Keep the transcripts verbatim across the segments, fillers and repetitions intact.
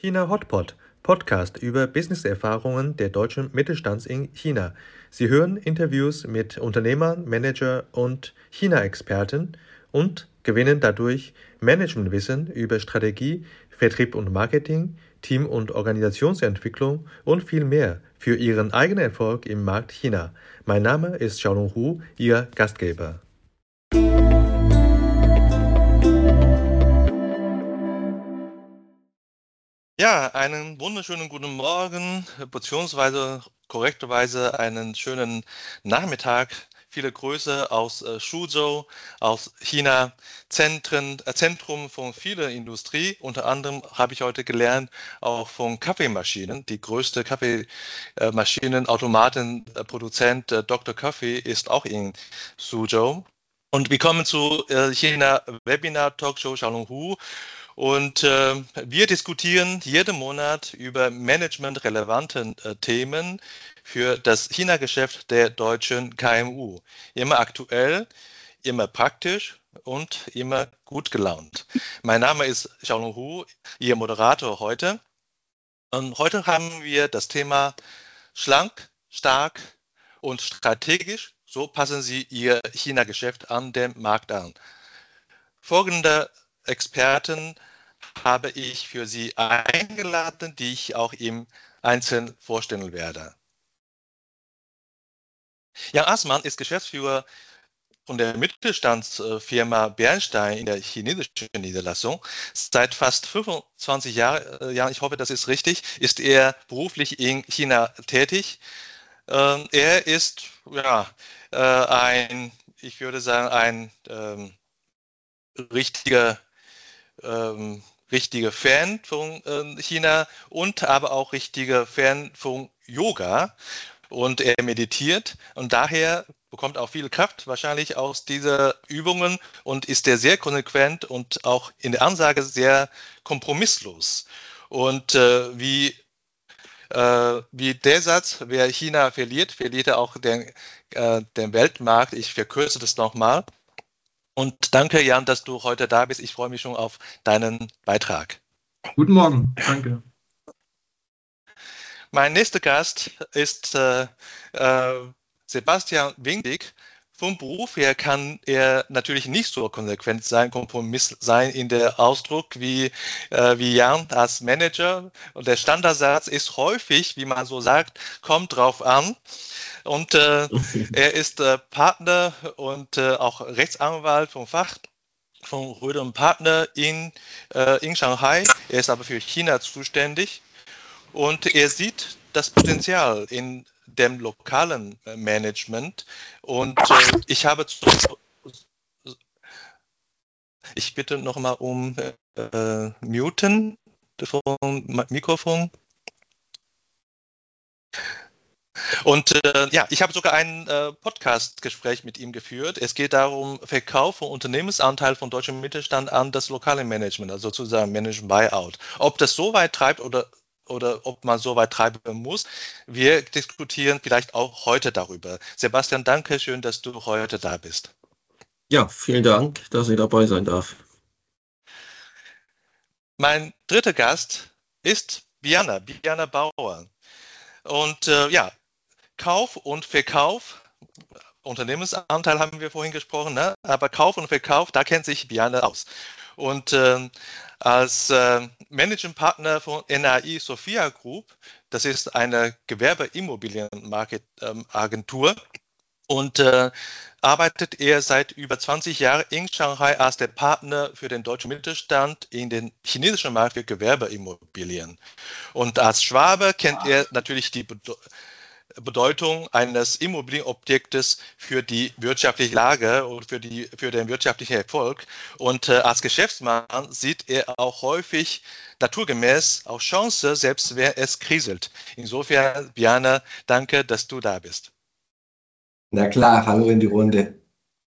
China Hotpot, Podcast über Businesserfahrungen der deutschen Mittelstands in China. Sie hören Interviews mit Unternehmern, Manager und China-Experten und gewinnen dadurch Managementwissen über Strategie, Vertrieb und Marketing, Team- und Organisationsentwicklung und viel mehr für Ihren eigenen Erfolg im Markt China. Mein Name ist Xiaolong Hu, Ihr Gastgeber. Ja, einen wunderschönen guten Morgen, beziehungsweise korrekterweise einen schönen Nachmittag. Viele Grüße aus äh, Suzhou, aus China, Zentren, äh, Zentrum von vieler Industrie. Unter anderem habe ich heute gelernt, auch von Kaffeemaschinen. Die größte Kaffeemaschinen-Automaten-Produzent äh, Doktor Kaffee ist auch in Suzhou. Und wir kommen zu äh, China Webinar Talkshow Xiaolong Hu. Und äh, wir diskutieren jeden Monat über managementrelevante äh, Themen für das China-Geschäft der deutschen K M U. Immer aktuell, immer praktisch und immer gut gelaunt. Mein Name ist Xiaolong Hu, Ihr Moderator heute. Und heute haben wir das Thema schlank, stark und strategisch. So passen Sie Ihr China-Geschäft an den Markt an. Folgende Experten habe ich für Sie eingeladen, die ich auch im Einzelnen vorstellen werde. Jan Assmann ist Geschäftsführer von der Mittelstandsfirma Bernstein in der chinesischen Niederlassung. Seit fast fünfundzwanzig Jahren, ja, ich hoffe, das ist richtig, ist er beruflich in China tätig. Er ist ja ein, ich würde sagen, ein ähm, richtiger ähm, richtiger Fan von äh, China und aber auch richtiger Fan von Yoga. Und er meditiert und daher bekommt auch viel Kraft wahrscheinlich aus dieser Übungen und ist er sehr konsequent und auch in der Ansage sehr kompromisslos. Und äh, wie, äh, wie der Satz, wer China verliert, verliert er auch den, äh, den Weltmarkt. Ich verkürze das nochmal. Und danke, Jan, dass du heute da bist. Ich freue mich schon auf deinen Beitrag. Guten Morgen, danke. Mein nächster Gast ist äh, äh, Sebastian Windig. Vom Beruf her kann er natürlich nicht so konsequent sein, Kompromiss sein in der Ausdruck wie, äh, wie Jan als Manager. Und der Standardsatz ist häufig, wie man so sagt, kommt drauf an. Und äh, er ist äh, Partner und äh, auch Rechtsanwalt vom Fach von Röder und Partner in, äh, in Shanghai. Er ist aber für China zuständig und er sieht das Potenzial in dem lokalen äh, Management. Und äh, ich habe zu, ich bitte nochmal um äh, Muten vom Mikrofon. Und äh, ja, ich habe sogar ein äh, Podcast-Gespräch mit ihm geführt. Es geht darum, Verkauf von Unternehmensanteil von deutschem Mittelstand an das lokale Management, also sozusagen Management Buyout. Ob das so weit treibt oder, oder ob man so weit treiben muss, wir diskutieren vielleicht auch heute darüber. Sebastian, danke schön, dass du heute da bist. Ja, vielen Dank, dass ich dabei sein darf. Mein dritter Gast ist Biana, Biana Bauer. Und äh, ja, Kauf und Verkauf, Unternehmensanteil haben wir vorhin gesprochen, ne? Aber Kauf und Verkauf, da kennt sich Biane aus. Und äh, als äh, Managing Partner von N A I Sophia Group, das ist eine Gewerbeimmobilienagentur, und äh, arbeitet er seit über zwanzig Jahren in Shanghai als der Partner für den deutschen Mittelstand in den chinesischen Markt für Gewerbeimmobilien. Und als Schwabe kennt er natürlich die Bedeutung Bedeutung eines Immobilienobjektes für die wirtschaftliche Lage und für, die, für den wirtschaftlichen Erfolg. Und äh, als Geschäftsmann sieht er auch häufig naturgemäß auch Chance, selbst wenn es kriselt. Insofern, Biane, danke, dass du da bist. Na klar, hallo in die Runde.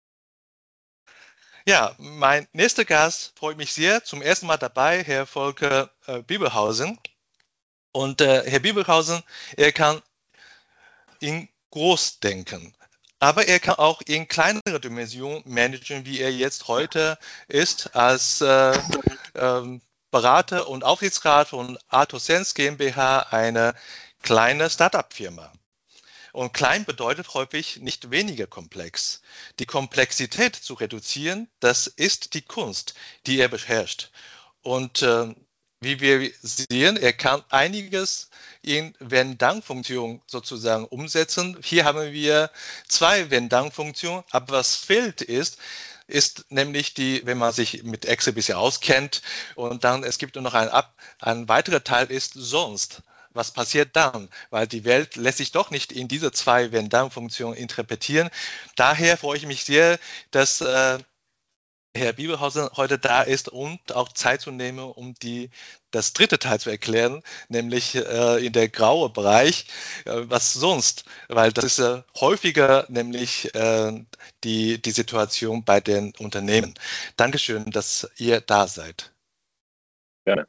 Ja, mein nächster Gast freut mich sehr. Zum ersten Mal dabei, Herr Volker äh, Bibelhausen. Und äh, Herr Bibelhausen, er kann in groß denken. Aber er kann auch in kleinere Dimensionen managen, wie er jetzt heute ist, als äh, ähm, Berater und Aufsichtsrat von Arthur-Sens GmbH, eine kleine Start-up-Firma. Und klein bedeutet häufig nicht weniger komplex. Die Komplexität zu reduzieren, das ist die Kunst, die er beherrscht. Und äh, wie wir sehen, er kann einiges in Wenn-Dann-Funktionen sozusagen umsetzen. Hier haben wir zwei Wenn-Dann-Funktionen, aber was fehlt ist, ist nämlich die, wenn man sich mit Excel bisher auskennt, und dann es gibt nur noch ein, Ab, ein weiterer Teil ist sonst. Was passiert dann? Weil die Welt lässt sich doch nicht in diese zwei Wenn-Dann-Funktionen interpretieren. Daher freue ich mich sehr, dass äh, Herr Bibelhausen heute da ist und auch Zeit zu nehmen, um die, das dritte Teil zu erklären, nämlich äh, in der graue Bereich, äh, was sonst, weil das ist äh, häufiger nämlich äh, die, die Situation bei den Unternehmen. Dankeschön, dass ihr da seid. Gerne.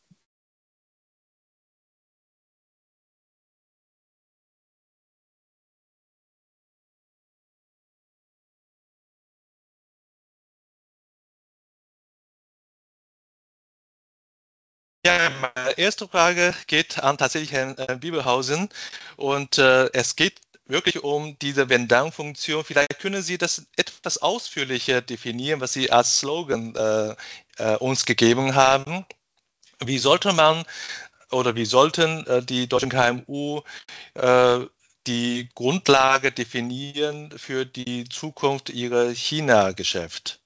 Ja, meine erste Frage geht an tatsächlich Herrn äh, Bibelhausen und äh, es geht wirklich um diese Wenn-Dann-Funktion. Vielleicht können Sie das etwas ausführlicher definieren, was Sie als Slogan äh, äh, uns gegeben haben. Wie sollte man oder wie sollten äh, die deutschen K M U äh, die Grundlage definieren für die Zukunft ihrer China-Geschäft?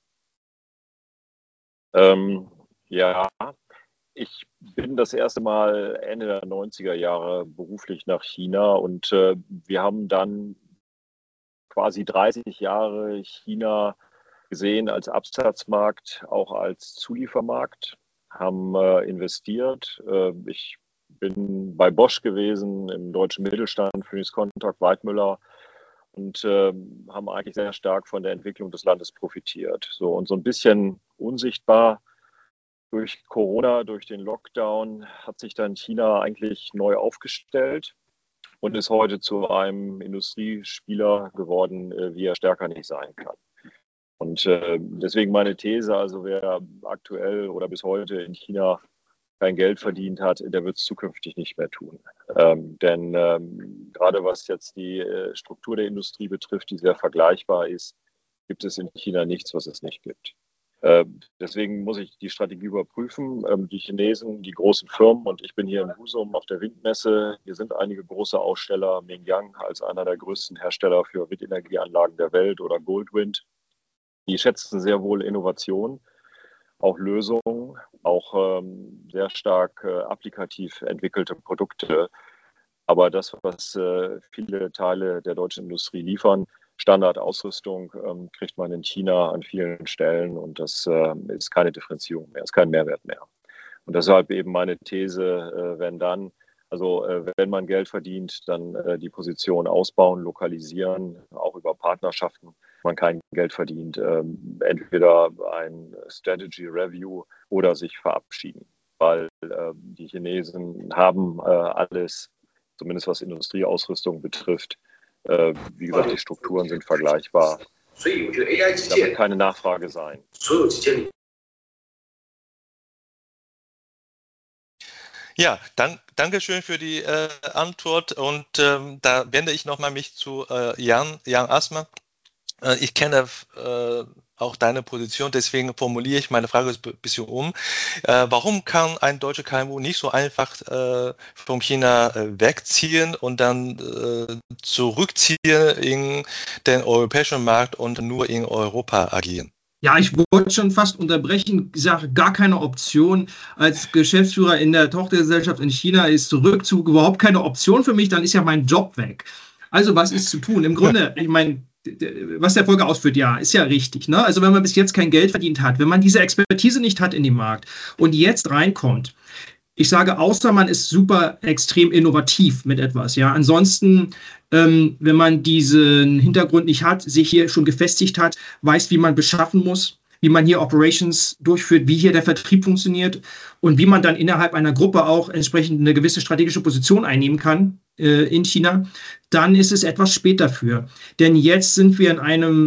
Ähm, ja, ich bin das erste Mal Ende der neunziger Jahre beruflich nach China und äh, wir haben dann quasi dreißig Jahre China gesehen als Absatzmarkt, auch als Zuliefermarkt, haben äh, investiert. Äh, ich bin bei Bosch gewesen, im deutschen Mittelstand, Phoenix Contact, Weidmüller und äh, haben eigentlich sehr stark von der Entwicklung des Landes profitiert. So, und so ein bisschen unsichtbar durch Corona, durch den Lockdown hat sich dann China eigentlich neu aufgestellt und ist heute zu einem Industriespieler geworden, wie er stärker nicht sein kann. Und äh, deswegen meine These, also wer aktuell oder bis heute in China kein Geld verdient hat, der wird es zukünftig nicht mehr tun. Ähm, denn ähm, gerade was jetzt die äh, Struktur der Industrie betrifft, die sehr vergleichbar ist, gibt es in China nichts, was es nicht gibt. Deswegen muss ich die Strategie überprüfen. Die Chinesen, die großen Firmen, und ich bin hier in Husum auf der Windmesse. Hier sind einige große Aussteller, Mingyang als einer der größten Hersteller für Windenergieanlagen der Welt oder Goldwind. Die schätzen sehr wohl Innovation, auch Lösungen, auch ähm, sehr stark äh, applikativ entwickelte Produkte. Aber das, was äh, viele Teile der deutschen Industrie liefern, Standardausrüstung ähm, kriegt man in China an vielen Stellen und das äh, ist keine Differenzierung mehr, ist kein Mehrwert mehr. Und deshalb eben meine These, äh, wenn dann, also äh, wenn man Geld verdient, dann äh, die Position ausbauen, lokalisieren, auch über Partnerschaften. Wenn man kein Geld verdient, äh, entweder ein Strategy Review oder sich verabschieden, weil äh, die Chinesen haben äh, alles, zumindest was Industrieausrüstung betrifft. Äh, wie gesagt, die Strukturen sind vergleichbar. Da wird keine Nachfrage sein. Ja, dank, danke schön für die äh, Antwort und ähm, da wende ich nochmal mich zu äh, Jan, Jan Assmann. Äh, ich kenne äh, auch deine Position, deswegen formuliere ich meine Frage ein bisschen um. Äh, warum kann ein deutscher K M U nicht so einfach äh, von China äh, wegziehen und dann äh, zurückziehen in den europäischen Markt und nur in Europa agieren? Ja, ich wollte schon fast unterbrechen. Ich sage, gar keine Option. Als Geschäftsführer in der Tochtergesellschaft in China ist Rückzug überhaupt keine Option für mich. Dann ist ja mein Job weg. Also was ist zu tun? Im Grunde, ich meine, was der Folge ausführt, ja, ist ja richtig. Ne? Also wenn man bis jetzt kein Geld verdient hat, wenn man diese Expertise nicht hat in dem Markt und jetzt reinkommt, ich sage, außer man ist super extrem innovativ mit etwas. Ja, ansonsten, ähm, wenn man diesen Hintergrund nicht hat, sich hier schon gefestigt hat, weiß, wie man beschaffen muss, wie man hier Operations durchführt, wie hier der Vertrieb funktioniert und wie man dann innerhalb einer Gruppe auch entsprechend eine gewisse strategische Position einnehmen kann äh, in China, dann ist es etwas spät dafür. Denn jetzt sind wir in einem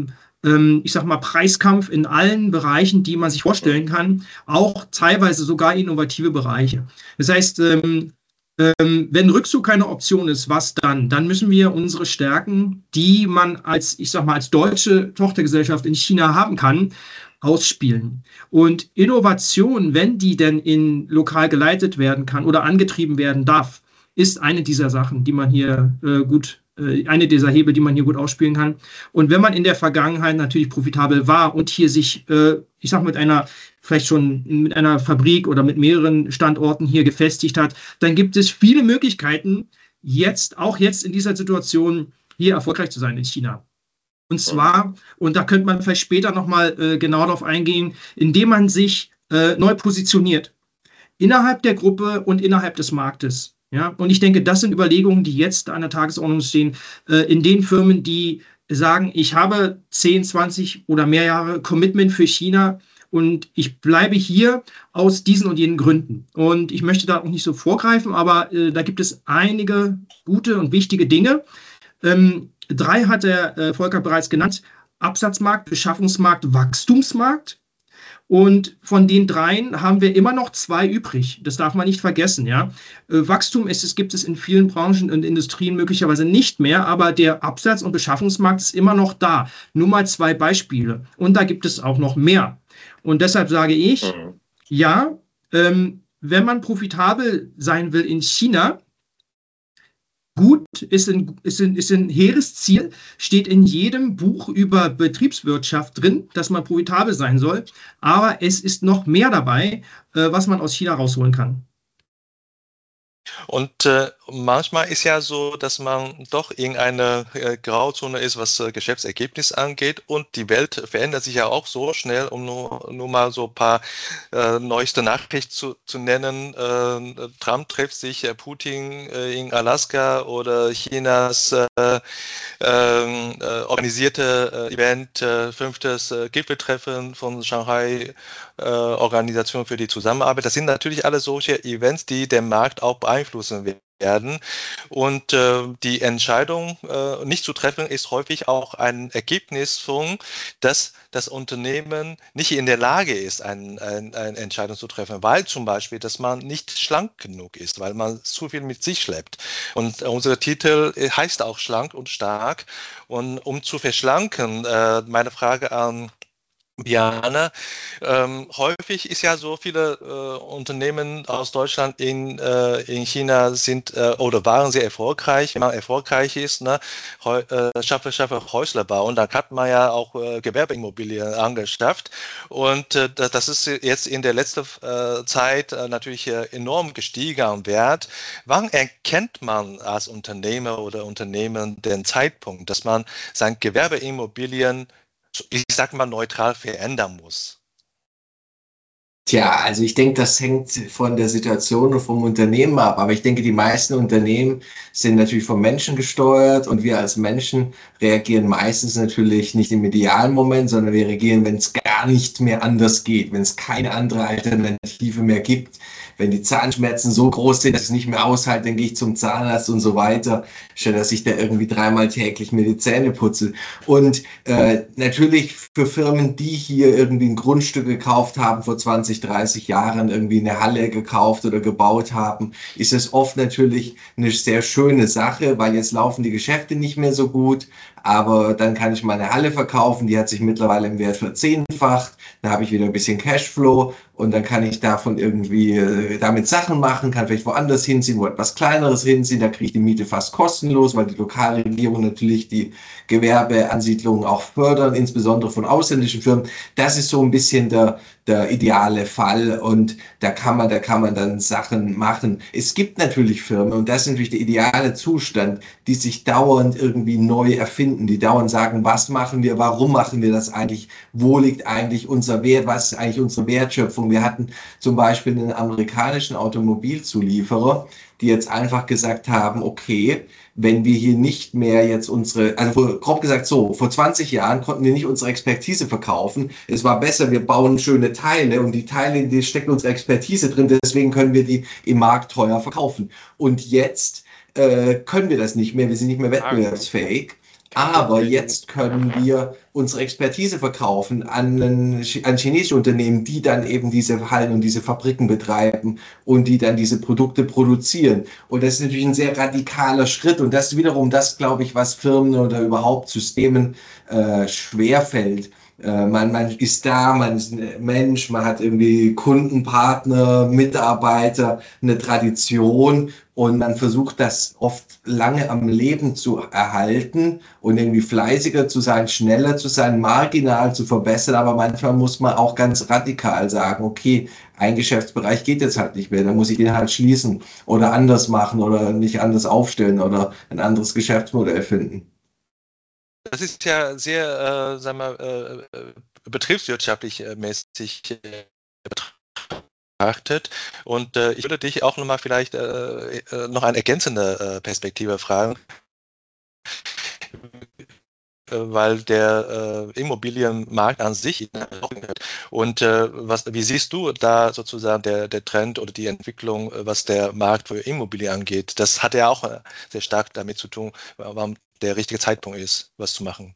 ähm, ich sag mal, Preiskampf in allen Bereichen, die man sich vorstellen kann, auch teilweise sogar innovative Bereiche. Das heißt, ähm, ähm, wenn Rückzug keine Option ist, was dann? Dann müssen wir unsere Stärken, die man als, ich sag mal, als deutsche Tochtergesellschaft in China haben kann, ausspielen. Und Innovation, wenn die denn in lokal geleitet werden kann oder angetrieben werden darf, ist eine dieser Sachen, die man hier äh, gut, äh, eine dieser Hebel, die man hier gut ausspielen kann. Und wenn man in der Vergangenheit natürlich profitabel war und hier sich, äh, ich sag mit einer, vielleicht schon mit einer Fabrik oder mit mehreren Standorten hier gefestigt hat, dann gibt es viele Möglichkeiten, jetzt, auch jetzt in dieser Situation, hier erfolgreich zu sein in China. Und zwar, und da könnte man vielleicht später nochmal äh, genau darauf eingehen, indem man sich äh, neu positioniert. Innerhalb der Gruppe und innerhalb des Marktes. Ja? Und ich denke, das sind Überlegungen, die jetzt an der Tagesordnung stehen, äh, in den Firmen, die sagen, ich habe zehn, zwanzig oder mehr Jahre Commitment für China und ich bleibe hier aus diesen und jenen Gründen. Und ich möchte da auch nicht so vorgreifen, aber äh, da gibt es einige gute und wichtige Dinge. Ähm, Drei hat der äh, Volker bereits genannt: Absatzmarkt, Beschaffungsmarkt, Wachstumsmarkt. Und von den dreien haben wir immer noch zwei übrig. Das darf man nicht vergessen. Ja? Äh, Wachstum ist es, gibt es in vielen Branchen und Industrien möglicherweise nicht mehr, aber der Absatz- und Beschaffungsmarkt ist immer noch da. Nur mal zwei Beispiele. Und da gibt es auch noch mehr. Und deshalb sage ich, mhm. ja, ähm, wenn man profitabel sein will in China, gut, ist ein, ist, ein, ist ein hehres Ziel, steht in jedem Buch über Betriebswirtschaft drin, dass man profitabel sein soll. Aber es ist noch mehr dabei, äh, was man aus China rausholen kann. Und äh, manchmal ist ja so, dass man doch irgendeine äh, Grauzone ist, was äh, Geschäftsergebnis angeht. Und die Welt verändert sich ja auch so schnell, um nur, nur mal so ein paar äh, neueste Nachrichten zu, zu nennen. Äh, Trump trifft sich, äh, Putin äh, in Alaska oder Chinas äh, äh, organisierte äh, Event, äh, fünftes äh, Gipfeltreffen von Shanghai äh, Organisation für die Zusammenarbeit. Das sind natürlich alle solche Events, die den Markt auch beeinflussen werden. Und äh, die Entscheidung äh, nicht zu treffen ist häufig auch ein Ergebnis von, dass das Unternehmen nicht in der Lage ist, ein, ein, eine Entscheidung zu treffen, weil zum Beispiel, dass man nicht schlank genug ist, weil man zu viel mit sich schleppt. Und unser Titel heißt auch schlank und stark. Und um zu verschlanken, äh, meine Frage an Bjarne, ähm, häufig ist ja so, viele äh, Unternehmen aus Deutschland in, äh, in China sind äh, oder waren sehr erfolgreich. Wenn man erfolgreich ist, ne, Heu, äh, schaffe, schaffe Häuslerbau, und dann hat man ja auch äh, Gewerbeimmobilien angeschafft, und äh, das ist jetzt in der letzten äh, Zeit äh, natürlich äh, enorm gestiegen am Wert. Wann erkennt man als Unternehmer oder Unternehmen den Zeitpunkt, dass man sein Gewerbeimmobilien, ich sag mal, neutral verändern muss? Tja, also ich denke, das hängt von der Situation und vom Unternehmen ab. Aber ich denke, die meisten Unternehmen sind natürlich vom Menschen gesteuert, und wir als Menschen reagieren meistens natürlich nicht im idealen Moment, sondern wir reagieren, wenn es gar nicht mehr anders geht, wenn es keine andere Alternative mehr gibt. Wenn die Zahnschmerzen so groß sind, dass ich es nicht mehr aushalte, dann gehe ich zum Zahnarzt und so weiter, statt dass ich da irgendwie dreimal täglich mir die Zähne putze. Und äh, natürlich für Firmen, die hier irgendwie ein Grundstück gekauft haben, vor zwanzig, dreißig Jahren irgendwie eine Halle gekauft oder gebaut haben, ist es oft natürlich eine sehr schöne Sache, weil jetzt laufen die Geschäfte nicht mehr so gut, aber dann kann ich meine Halle verkaufen, die hat sich mittlerweile im Wert verzehnfacht, dann habe ich wieder ein bisschen Cashflow, und dann kann ich davon irgendwie äh, damit Sachen machen, kann vielleicht woanders hinziehen, wo etwas Kleineres hinziehen, da kriege ich die Miete fast kostenlos, weil die Lokalregierung natürlich die Gewerbeansiedlungen auch fördern, insbesondere von ausländischen Firmen. Das ist so ein bisschen der, der ideale Fall, und da kann man, da kann man dann Sachen machen. Es gibt natürlich Firmen, und das ist natürlich der ideale Zustand, die sich dauernd irgendwie neu erfinden, die dauernd sagen, was machen wir, warum machen wir das eigentlich, wo liegt eigentlich unser Wert, was ist eigentlich unsere Wertschöpfung. Wir hatten zum Beispiel einen amerikanischen Automobilzulieferer, die jetzt einfach gesagt haben, okay, wenn wir hier nicht mehr jetzt unsere, also grob gesagt so, vor zwanzig Jahren konnten wir nicht unsere Expertise verkaufen. Es war besser, wir bauen schöne Teile, und die Teile, die stecken unsere Expertise drin, deswegen können wir die im Markt teuer verkaufen. Und jetzt äh, können wir das nicht mehr, wir sind nicht mehr wettbewerbsfähig. Aber jetzt können wir unsere Expertise verkaufen an, einen, an chinesische Unternehmen, die dann eben diese Hallen und diese Fabriken betreiben und die dann diese Produkte produzieren. Und das ist natürlich ein sehr radikaler Schritt. Und das ist wiederum das, glaube ich, was Firmen oder überhaupt Systemen äh, schwerfällt. Äh, man, man ist da, man ist ein Mensch, man hat irgendwie Kunden, Partner, Mitarbeiter, eine Tradition. Und man versucht das oft lange am Leben zu erhalten und irgendwie fleißiger zu sein, schneller zu sein, marginal zu verbessern. Aber manchmal muss man auch ganz radikal sagen, okay, ein Geschäftsbereich geht jetzt halt nicht mehr, dann muss ich den halt schließen oder anders machen oder nicht anders aufstellen oder ein anderes Geschäftsmodell finden. Das ist ja sehr, äh, sagen wir, äh, betriebswirtschaftlich äh, mäßig äh, betrachtet. Und äh, ich würde dich auch nochmal vielleicht äh, äh, noch eine ergänzende äh, Perspektive fragen, äh, weil der äh, Immobilienmarkt an sich und äh, was, wie siehst du da sozusagen der, der Trend oder die Entwicklung, was der Markt für Immobilien angeht? Das hat ja auch äh, sehr stark damit zu tun, warum der richtige Zeitpunkt ist, was zu machen.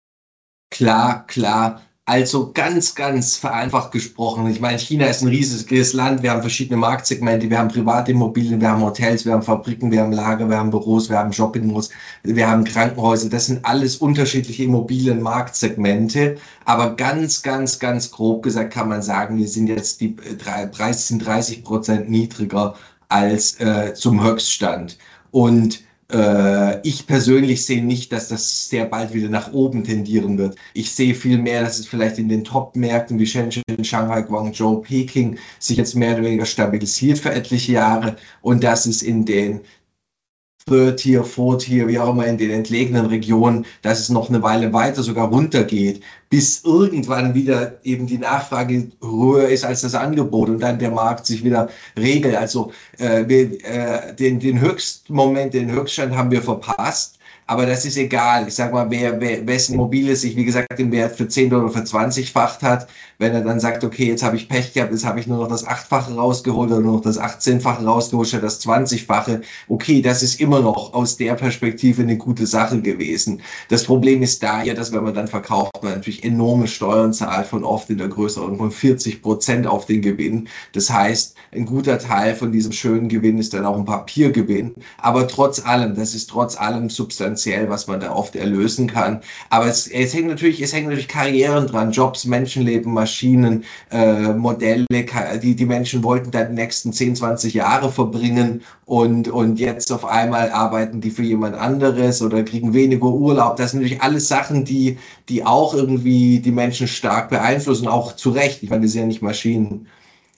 Klar, klar. Also ganz, ganz vereinfacht gesprochen. Ich meine, China ist ein riesiges Land. Wir haben verschiedene Marktsegmente. Wir haben Privatimmobilien, wir haben Hotels, wir haben Fabriken, wir haben Lager, wir haben Büros, wir haben Shoppingmalls, wir haben Krankenhäuser. Das sind alles unterschiedliche Immobilienmarktsegmente. Aber ganz, ganz, ganz grob gesagt kann man sagen, wir sind jetzt die Preise sind dreißig Prozent niedriger als äh, zum Höchststand. Und ich persönlich sehe nicht, dass das sehr bald wieder nach oben tendieren wird. Ich sehe viel mehr, dass es vielleicht in den Top-Märkten wie Shenzhen, Shanghai, Guangzhou, Peking sich jetzt mehr oder weniger stabilisiert für etliche Jahre und dass es in den Third Tier, Fourth Tier, wie auch immer in den entlegenen Regionen, dass es noch eine Weile weiter sogar runtergeht, bis irgendwann wieder eben die Nachfrage höher ist als das Angebot und dann der Markt sich wieder regelt. Also äh, wir, äh, den, den Höchstmoment, den Höchststand haben wir verpasst. Aber das ist egal. Ich sag mal, wer, wer wessen Immobilie sich, wie gesagt, den Wert für zehn oder für zwanzigfacht hat, wenn er dann sagt, okay, jetzt habe ich Pech gehabt, jetzt habe ich nur noch das achtfache rausgeholt oder nur noch das achtzehnfache rausgeholt, statt das zwanzigfache. Okay, das ist immer noch aus der Perspektive eine gute Sache gewesen. Das Problem ist da ja, dass wenn man dann verkauft, man natürlich enorme Steuern zahlt, von oft in der Größenordnung von vierzig Prozent auf den Gewinn. Das heißt, ein guter Teil von diesem schönen Gewinn ist dann auch ein Papiergewinn. Aber trotz allem, das ist trotz allem substanziell, was man da oft erlösen kann. Aber es, es hängt natürlich, es hängen natürlich Karrieren dran, Jobs, Menschenleben, Maschinen, äh, Modelle, die, die Menschen wollten da die nächsten zehn, zwanzig Jahre verbringen und, und jetzt auf einmal arbeiten die für jemand anderes oder kriegen weniger Urlaub. Das sind natürlich alles Sachen, die, die auch irgendwie die Menschen stark beeinflussen, auch zu Recht. Ich meine, wir sind ja nicht Maschinen.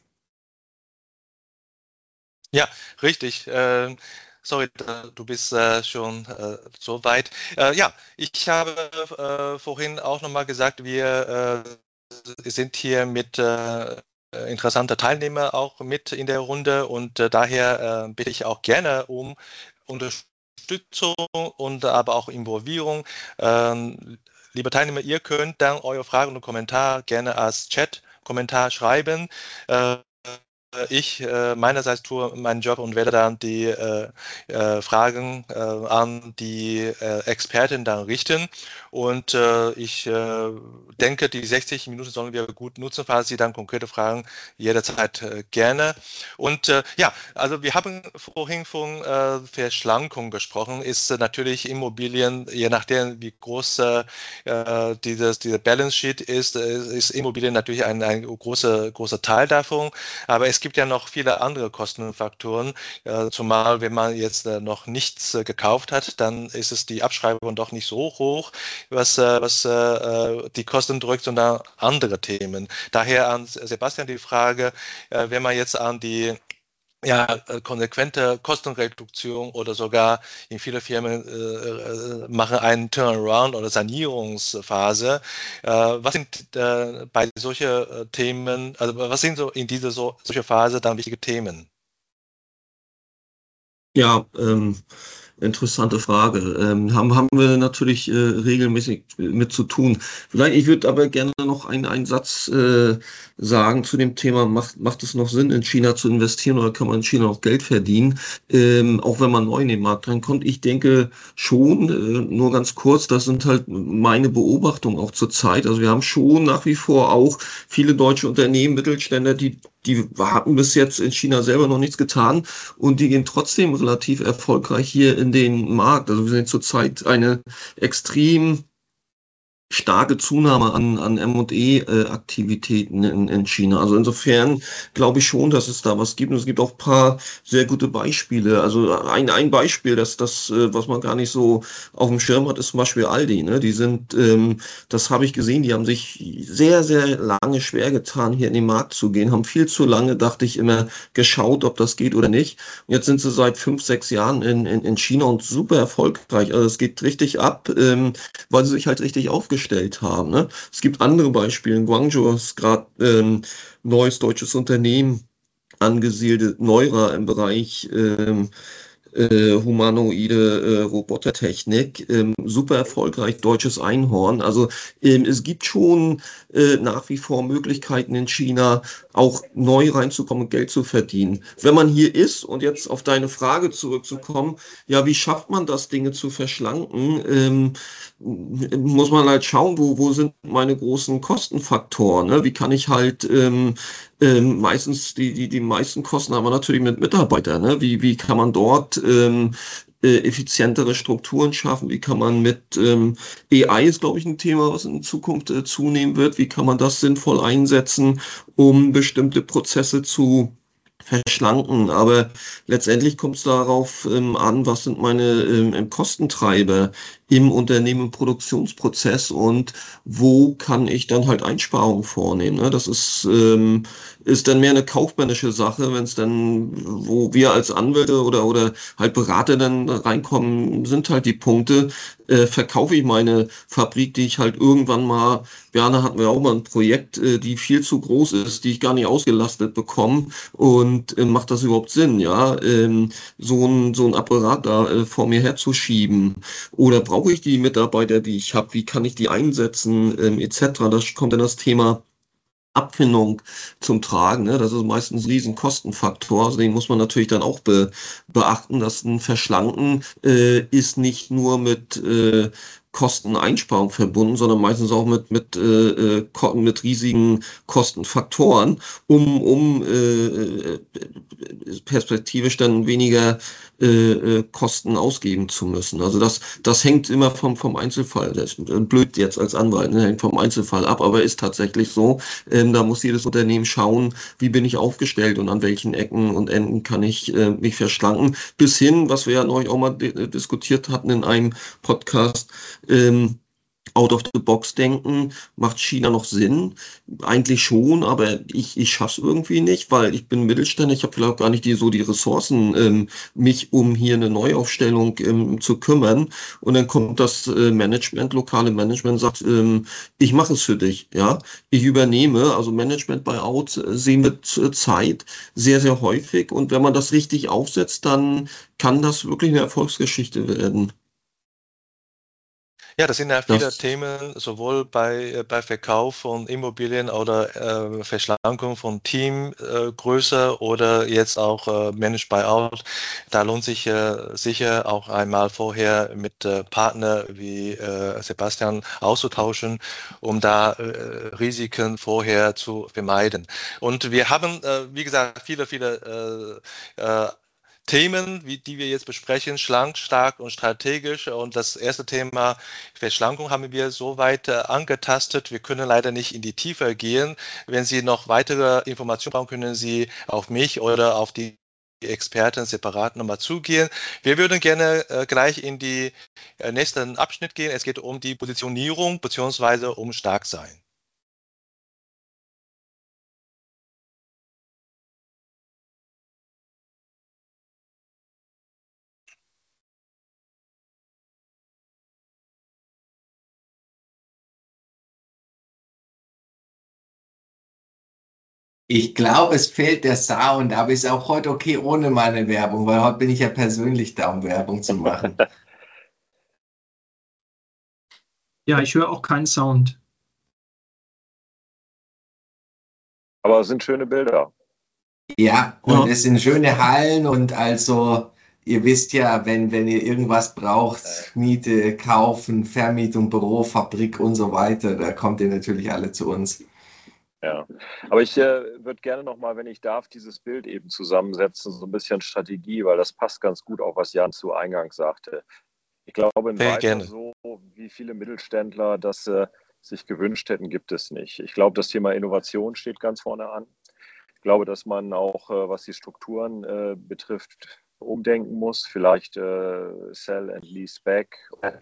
Ja, richtig. Äh, sorry, du bist äh, schon äh, so weit. Äh, ja, ich habe äh, vorhin auch nochmal gesagt, wir äh, sind hier mit äh, interessanter Teilnehmer auch mit in der Runde und äh, daher äh, bitte ich auch gerne um Unterstützung und aber auch Involvierung. Ähm, liebe Teilnehmer, ihr könnt dann eure Fragen und Kommentare gerne als Chat-Kommentar schreiben. Äh, Ich äh, meinerseits tue meinen Job und werde dann die äh, äh, Fragen äh, an die äh, Experten dann richten. Und äh, ich äh, denke, die sechzig Minuten sollen wir gut nutzen, falls Sie dann konkrete Fragen jederzeit äh, gerne. Und äh, ja, also wir haben vorhin von äh, Verschlankung gesprochen. Ist äh, natürlich Immobilien, je nachdem wie groß äh, dieses, diese Balance Sheet ist, ist Immobilien natürlich ein, ein großer, großer Teil davon. Aber es Es gibt ja noch viele andere Kostenfaktoren, äh, zumal wenn man jetzt äh, noch nichts äh, gekauft hat, dann ist es die Abschreibung doch nicht so hoch, was, äh, was äh, die Kosten drückt, sondern andere Themen. Daher an Sebastian die Frage, äh, wenn man jetzt an die ja, konsequente Kostenreduktion oder sogar in vielen Firmen äh, machen einen Turnaround oder Sanierungsphase. Äh, was sind äh, bei solchen äh, Themen, also was sind so in dieser so, solche Phase dann wichtige Themen? Ja, ähm, Interessante Frage. Ähm, haben, haben wir natürlich äh, regelmäßig mit zu tun. Vielleicht, ich würde aber gerne noch einen, einen Satz äh, sagen zu dem Thema, macht, macht es noch Sinn, in China zu investieren oder kann man in China noch Geld verdienen, ähm, auch wenn man neu in den Markt reinkommt? Ich denke schon, äh, nur ganz kurz, das sind halt meine Beobachtungen auch zur Zeit. Also wir haben schon nach wie vor auch viele deutsche Unternehmen, Mittelständler, die die hatten bis jetzt in China selber noch nichts getan und die gehen trotzdem relativ erfolgreich hier in den Markt. Also wir sehen zurzeit eine extrem starke Zunahme an, an M und E-Aktivitäten in, in China. Also insofern glaube ich schon, dass es da was gibt. Und es gibt auch ein paar sehr gute Beispiele. Also ein, ein Beispiel, das, das, äh, was man gar nicht so auf dem Schirm hat, ist zum Beispiel Aldi. Ne? Die sind, ähm, das habe ich gesehen, die haben sich sehr, sehr lange schwer getan, hier in den Markt zu gehen, haben viel zu lange, dachte ich, immer geschaut, ob das geht oder nicht. Und jetzt sind sie seit fünf, sechs Jahren in, in, in China und super erfolgreich. Also es geht richtig ab, ähm, weil sie sich halt richtig aufgestellt haben. Ne? Es gibt andere Beispiele. In Guangzhou ist gerade ähm, neues deutsches Unternehmen angesiedelt, Neura im Bereich ähm, äh, humanoide äh, Robotertechnik, ähm, super erfolgreich, deutsches Einhorn. Also ähm, es gibt schon äh, nach wie vor Möglichkeiten in China, auch neu reinzukommen und Geld zu verdienen. Wenn man hier ist, und jetzt auf deine Frage zurückzukommen, ja, wie schafft man das, Dinge zu verschlanken? Ähm, muss man halt schauen, wo, wo sind meine großen Kostenfaktoren? Ne? Wie kann ich halt ähm, ähm, meistens die, die, die meisten Kosten haben wir natürlich mit Mitarbeitern. Ne? Wie, wie kann man dort ähm, äh, effizientere Strukturen schaffen? Wie kann man mit ähm, A I ist, glaube ich, ein Thema, was in Zukunft äh, zunehmen wird. Wie kann man das sinnvoll einsetzen, um bestimmte Prozesse zu verschlanken? Aber letztendlich kommt es darauf ähm, an, was sind meine ähm, Kostentreiber im Unternehmen, im Produktionsprozess und wo kann ich dann halt Einsparungen vornehmen. Ne? Das ist, ähm, ist dann mehr eine kaufmännische Sache, wenn es dann, wo wir als Anwälte oder, oder halt Berater dann reinkommen, sind halt die Punkte, äh, verkaufe ich meine Fabrik, die ich halt irgendwann mal, Werner hatten wir auch mal ein Projekt, äh, die viel zu groß ist, die ich gar nicht ausgelastet bekomme und äh, macht das überhaupt Sinn, ja, ähm, so ein, so ein Apparat da äh, vor mir herzuschieben oder brauche ich die Mitarbeiter, die ich habe, wie kann ich die einsetzen, ähm, et cetera. Da kommt dann das Thema Abfindung zum Tragen. Ne? Das ist meistens ein riesen Kostenfaktor. Also den muss man natürlich dann auch be beachten, dass ein Verschlanken äh, ist nicht nur mit äh, Kosteneinsparung verbunden, sondern meistens auch mit mit äh, äh, mit riesigen Kostenfaktoren, um um äh, perspektivisch dann weniger äh, äh, Kosten ausgeben zu müssen. Also das das hängt immer vom vom Einzelfall. Das ist blöd jetzt als Anwalt, ne? Hängt vom Einzelfall ab, aber ist tatsächlich so. Ähm, da muss jedes Unternehmen schauen, wie bin ich aufgestellt und an welchen Ecken und Enden kann ich äh, mich verschlanken. Bis hin, was wir ja neulich auch mal diskutiert hatten in einem Podcast, ähm, out of the box denken, macht China noch Sinn? Eigentlich schon, aber ich, ich schaffe es irgendwie nicht, weil ich bin Mittelständler, ich habe vielleicht auch gar nicht die, so die Ressourcen, ähm, mich um hier eine Neuaufstellung ähm, zu kümmern. Und dann kommt das äh, Management, lokale Management, sagt, ähm, ich mache es für dich, ja. Ich übernehme, also Management Buyout äh, sehen wir zur Zeit sehr, sehr häufig. Und wenn man das richtig aufsetzt, dann kann das wirklich eine Erfolgsgeschichte werden. Ja, das sind ja viele Das Themen, sowohl bei, äh, bei Verkauf von Immobilien oder äh, Verschlankung von Teamgröße oder jetzt auch äh, Managed Buyout. Da lohnt sich äh, sicher auch einmal vorher mit äh, Partner wie äh, Sebastian auszutauschen, um da äh, Risiken vorher zu vermeiden. Und wir haben, äh, wie gesagt, viele, viele äh, äh, Themen, wie, die wir jetzt besprechen, schlank, stark und strategisch. Und das erste Thema Verschlankung haben wir soweit äh, angetastet. Wir können leider nicht in die Tiefe gehen. Wenn Sie noch weitere Informationen brauchen, können Sie auf mich oder auf die Experten separat nochmal zugehen. Wir würden gerne äh, gleich in die äh, nächsten Abschnitt gehen. Es geht um die Positionierung beziehungsweise um Starksein. Ich glaube, es fehlt der Sound, aber ist auch heute okay ohne meine Werbung, weil heute bin ich ja persönlich da, um Werbung zu machen. Ja, ich höre auch keinen Sound. Aber es sind schöne Bilder. Ja, und Ja. es sind schöne Hallen und also, ihr wisst ja, wenn, wenn ihr irgendwas braucht, Miete, Kaufen, Vermietung, Büro, Fabrik und so weiter, da kommt ihr natürlich alle zu uns. Ja, aber ich äh, würde gerne nochmal, wenn ich darf, dieses Bild eben zusammensetzen, so ein bisschen Strategie, weil das passt ganz gut auch, was Jan zu Eingang sagte. Ich glaube, in Sehr weiter gerne. so, wie viele Mittelständler das äh, sich gewünscht hätten, gibt es nicht. Ich glaube, das Thema Innovation steht ganz vorne an. Ich glaube, dass man auch, äh, was die Strukturen äh, betrifft, umdenken muss, vielleicht äh, Sell and Lease Back.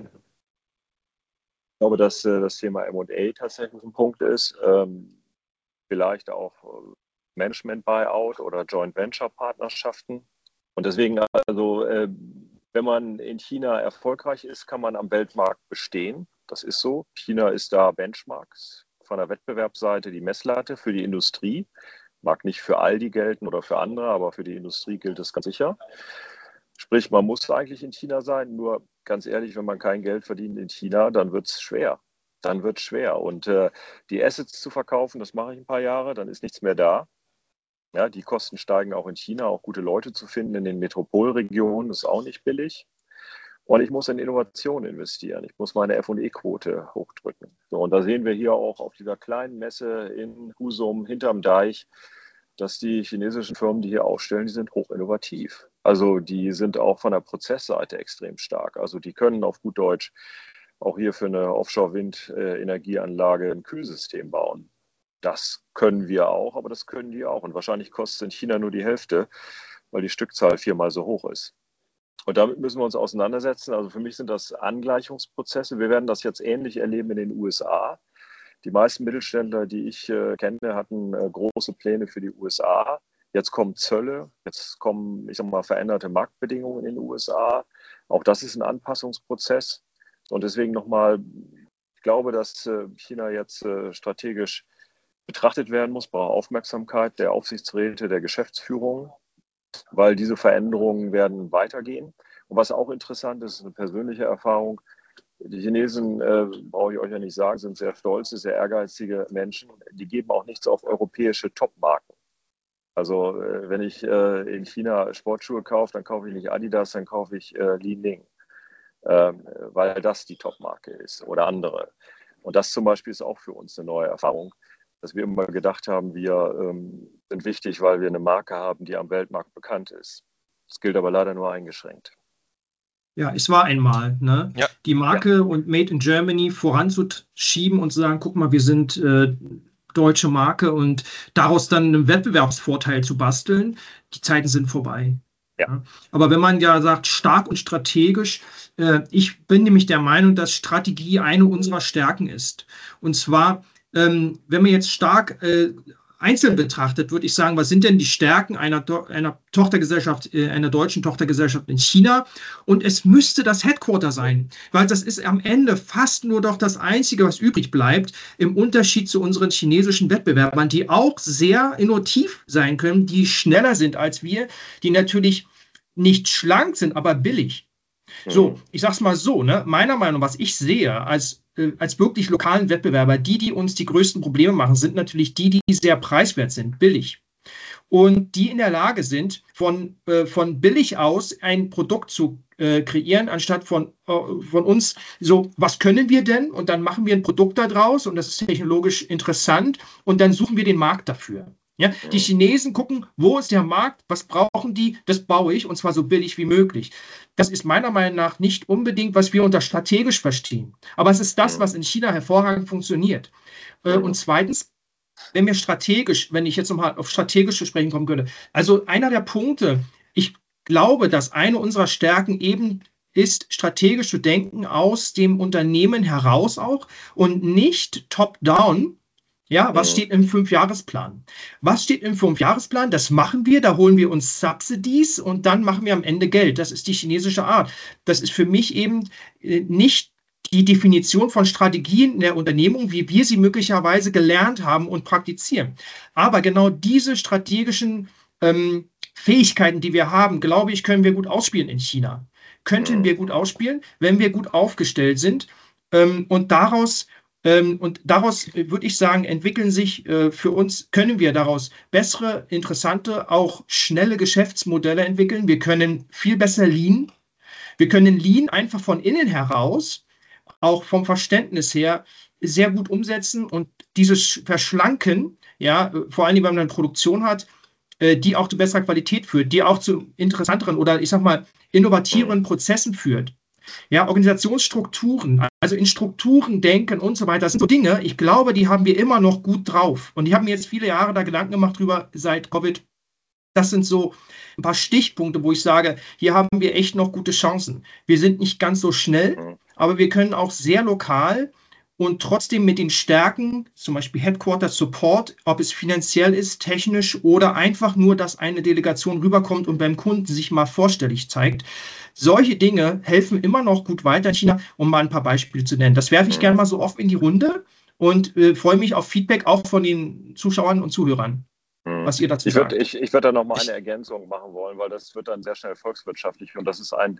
Ich glaube, dass äh, das Thema M und A tatsächlich ein Punkt ist. Ähm, vielleicht auch Management-Buyout oder Joint-Venture-Partnerschaften. Und deswegen, also, äh, wenn man in China erfolgreich ist, kann man am Weltmarkt bestehen. Das ist so. China ist da Benchmarks von der Wettbewerbsseite die Messlatte für die Industrie. Mag nicht für Aldi gelten oder für andere, aber für die Industrie gilt es ganz sicher. Sprich, man muss eigentlich in China sein. Nur ganz ehrlich, wenn man kein Geld verdient in China, dann wird es schwer. Dann wird es schwer. Und äh, die Assets zu verkaufen, das mache ich ein paar Jahre, dann ist nichts mehr da. Ja, die Kosten steigen auch in China, auch gute Leute zu finden in den Metropolregionen, ist auch nicht billig. Und ich muss in Innovation investieren. Ich muss meine F und E-Quote hochdrücken. So, und da sehen wir hier auch auf dieser kleinen Messe in Husum hinterm Deich, dass die chinesischen Firmen, die hier ausstellen, die sind hoch innovativ. Also die sind auch von der Prozessseite extrem stark. Also die können auf gut Deutsch auch hier für eine Offshore-Wind-Energieanlage ein Kühlsystem bauen. Das können wir auch, aber das können die auch. Und wahrscheinlich kostet es in China nur die Hälfte, weil die Stückzahl viermal so hoch ist. Und damit müssen wir uns auseinandersetzen. Also für mich sind das Angleichungsprozesse. Wir werden das jetzt ähnlich erleben in den U S A. Die meisten Mittelständler, die ich äh, kenne, hatten äh, große Pläne für die U S A. Jetzt kommen Zölle, jetzt kommen, ich sag mal, veränderte Marktbedingungen in den U S A. Auch das ist ein Anpassungsprozess. Und deswegen nochmal, ich glaube, dass äh, China jetzt äh, strategisch betrachtet werden muss, braucht Aufmerksamkeit der Aufsichtsräte, der Geschäftsführung, weil diese Veränderungen werden weitergehen. Und was auch interessant ist, ist eine persönliche Erfahrung. Die Chinesen, äh, brauche ich euch ja nicht sagen, sind sehr stolze, sehr ehrgeizige Menschen. Die geben auch nichts auf europäische Top-Marken. Also äh, wenn ich äh, in China Sportschuhe kaufe, dann kaufe ich nicht Adidas, dann kaufe ich äh, Li Ning, äh, weil das die Top-Marke ist oder andere. Und das zum Beispiel ist auch für uns eine neue Erfahrung, dass wir immer gedacht haben, wir ähm, sind wichtig, weil wir eine Marke haben, die am Weltmarkt bekannt ist. Das gilt aber leider nur eingeschränkt. Ja, es war einmal, ne? Ja. Die Marke Ja. und Made in Germany voranzuschieben und zu sagen, guck mal, wir sind äh, deutsche Marke und daraus dann einen Wettbewerbsvorteil zu basteln, die Zeiten sind vorbei. Ja. Ja. Aber wenn man ja sagt, stark und strategisch, äh, ich bin nämlich der Meinung, dass Strategie eine unserer Stärken ist. Und zwar, ähm, wenn man jetzt stark äh, einzeln betrachtet, würde ich sagen, was sind denn die Stärken einer, einer Tochtergesellschaft, äh, einer deutschen Tochtergesellschaft in China? Und es müsste das Headquarter sein, weil das ist am Ende fast nur doch das Einzige, was übrig bleibt, im Unterschied zu unseren chinesischen Wettbewerbern, die auch sehr innovativ sein können, die schneller sind als wir, die natürlich nicht schlank sind, aber billig. So, ich sag's mal so, ne, meiner Meinung nach, was ich sehe als, äh, als wirklich lokalen Wettbewerber, die, die uns die größten Probleme machen, sind natürlich die, die sehr preiswert sind, billig. Und die in der Lage sind, von, äh, von billig aus ein Produkt zu äh, kreieren, anstatt von, äh, von uns so, was können wir denn? Und dann machen wir ein Produkt daraus und das ist technologisch interessant und dann suchen wir den Markt dafür. Ja, die Chinesen gucken, wo ist der Markt, was brauchen die, das baue ich und zwar so billig wie möglich. Das ist meiner Meinung nach nicht unbedingt, was wir unter strategisch verstehen. Aber es ist das, was in China hervorragend funktioniert. Äh, und zweitens, wenn wir strategisch, wenn ich jetzt nochmal auf strategisch zu sprechen kommen könnte, also einer der Punkte, ich glaube, dass eine unserer Stärken eben ist, strategisch zu denken aus dem Unternehmen heraus auch und nicht top-down. Ja, was steht im Fünfjahresplan? Was steht im Fünfjahresplan? Das machen wir, da holen wir uns Subsidies und dann machen wir am Ende Geld. Das ist die chinesische Art. Das ist für mich eben nicht die Definition von Strategien in der Unternehmung, wie wir sie möglicherweise gelernt haben und praktizieren. Aber genau diese strategischen ähm, Fähigkeiten, die wir haben, glaube ich, können wir gut ausspielen in China. Könnten wir gut ausspielen, wenn wir gut aufgestellt sind. Ähm, und daraus, ähm, und daraus äh, würde ich sagen, entwickeln sich äh, für uns, können wir daraus bessere, interessante, auch schnelle Geschäftsmodelle entwickeln. Wir können viel besser Lean. Wir können Lean einfach von innen heraus, auch vom Verständnis her, sehr gut umsetzen und dieses Verschlanken, ja, vor allem, wenn man eine Produktion hat, die auch zu besserer Qualität führt, die auch zu interessanteren oder ich sag mal innovativeren Prozessen führt. Ja, Organisationsstrukturen, also in Strukturen denken und so weiter, das sind so Dinge, ich glaube, die haben wir immer noch gut drauf. Und ich habe mir jetzt viele Jahre da Gedanken gemacht drüber seit Covid. Das sind so ein paar Stichpunkte, wo ich sage, hier haben wir echt noch gute Chancen. Wir sind nicht ganz so schnell, aber wir können auch sehr lokal und trotzdem mit den Stärken, zum Beispiel Headquarter Support, ob es finanziell ist, technisch oder einfach nur, dass eine Delegation rüberkommt und beim Kunden sich mal vorstellig zeigt. Solche Dinge helfen immer noch gut weiter in China, um mal ein paar Beispiele zu nennen. Das werfe ich gerne mal so oft in die Runde und äh, freue mich auf Feedback auch von den Zuschauern und Zuhörern. Was ihr dazu ich sagt. Würd, ich ich würde da noch mal eine Ergänzung machen wollen, weil das wird dann sehr schnell volkswirtschaftlich und das ist ein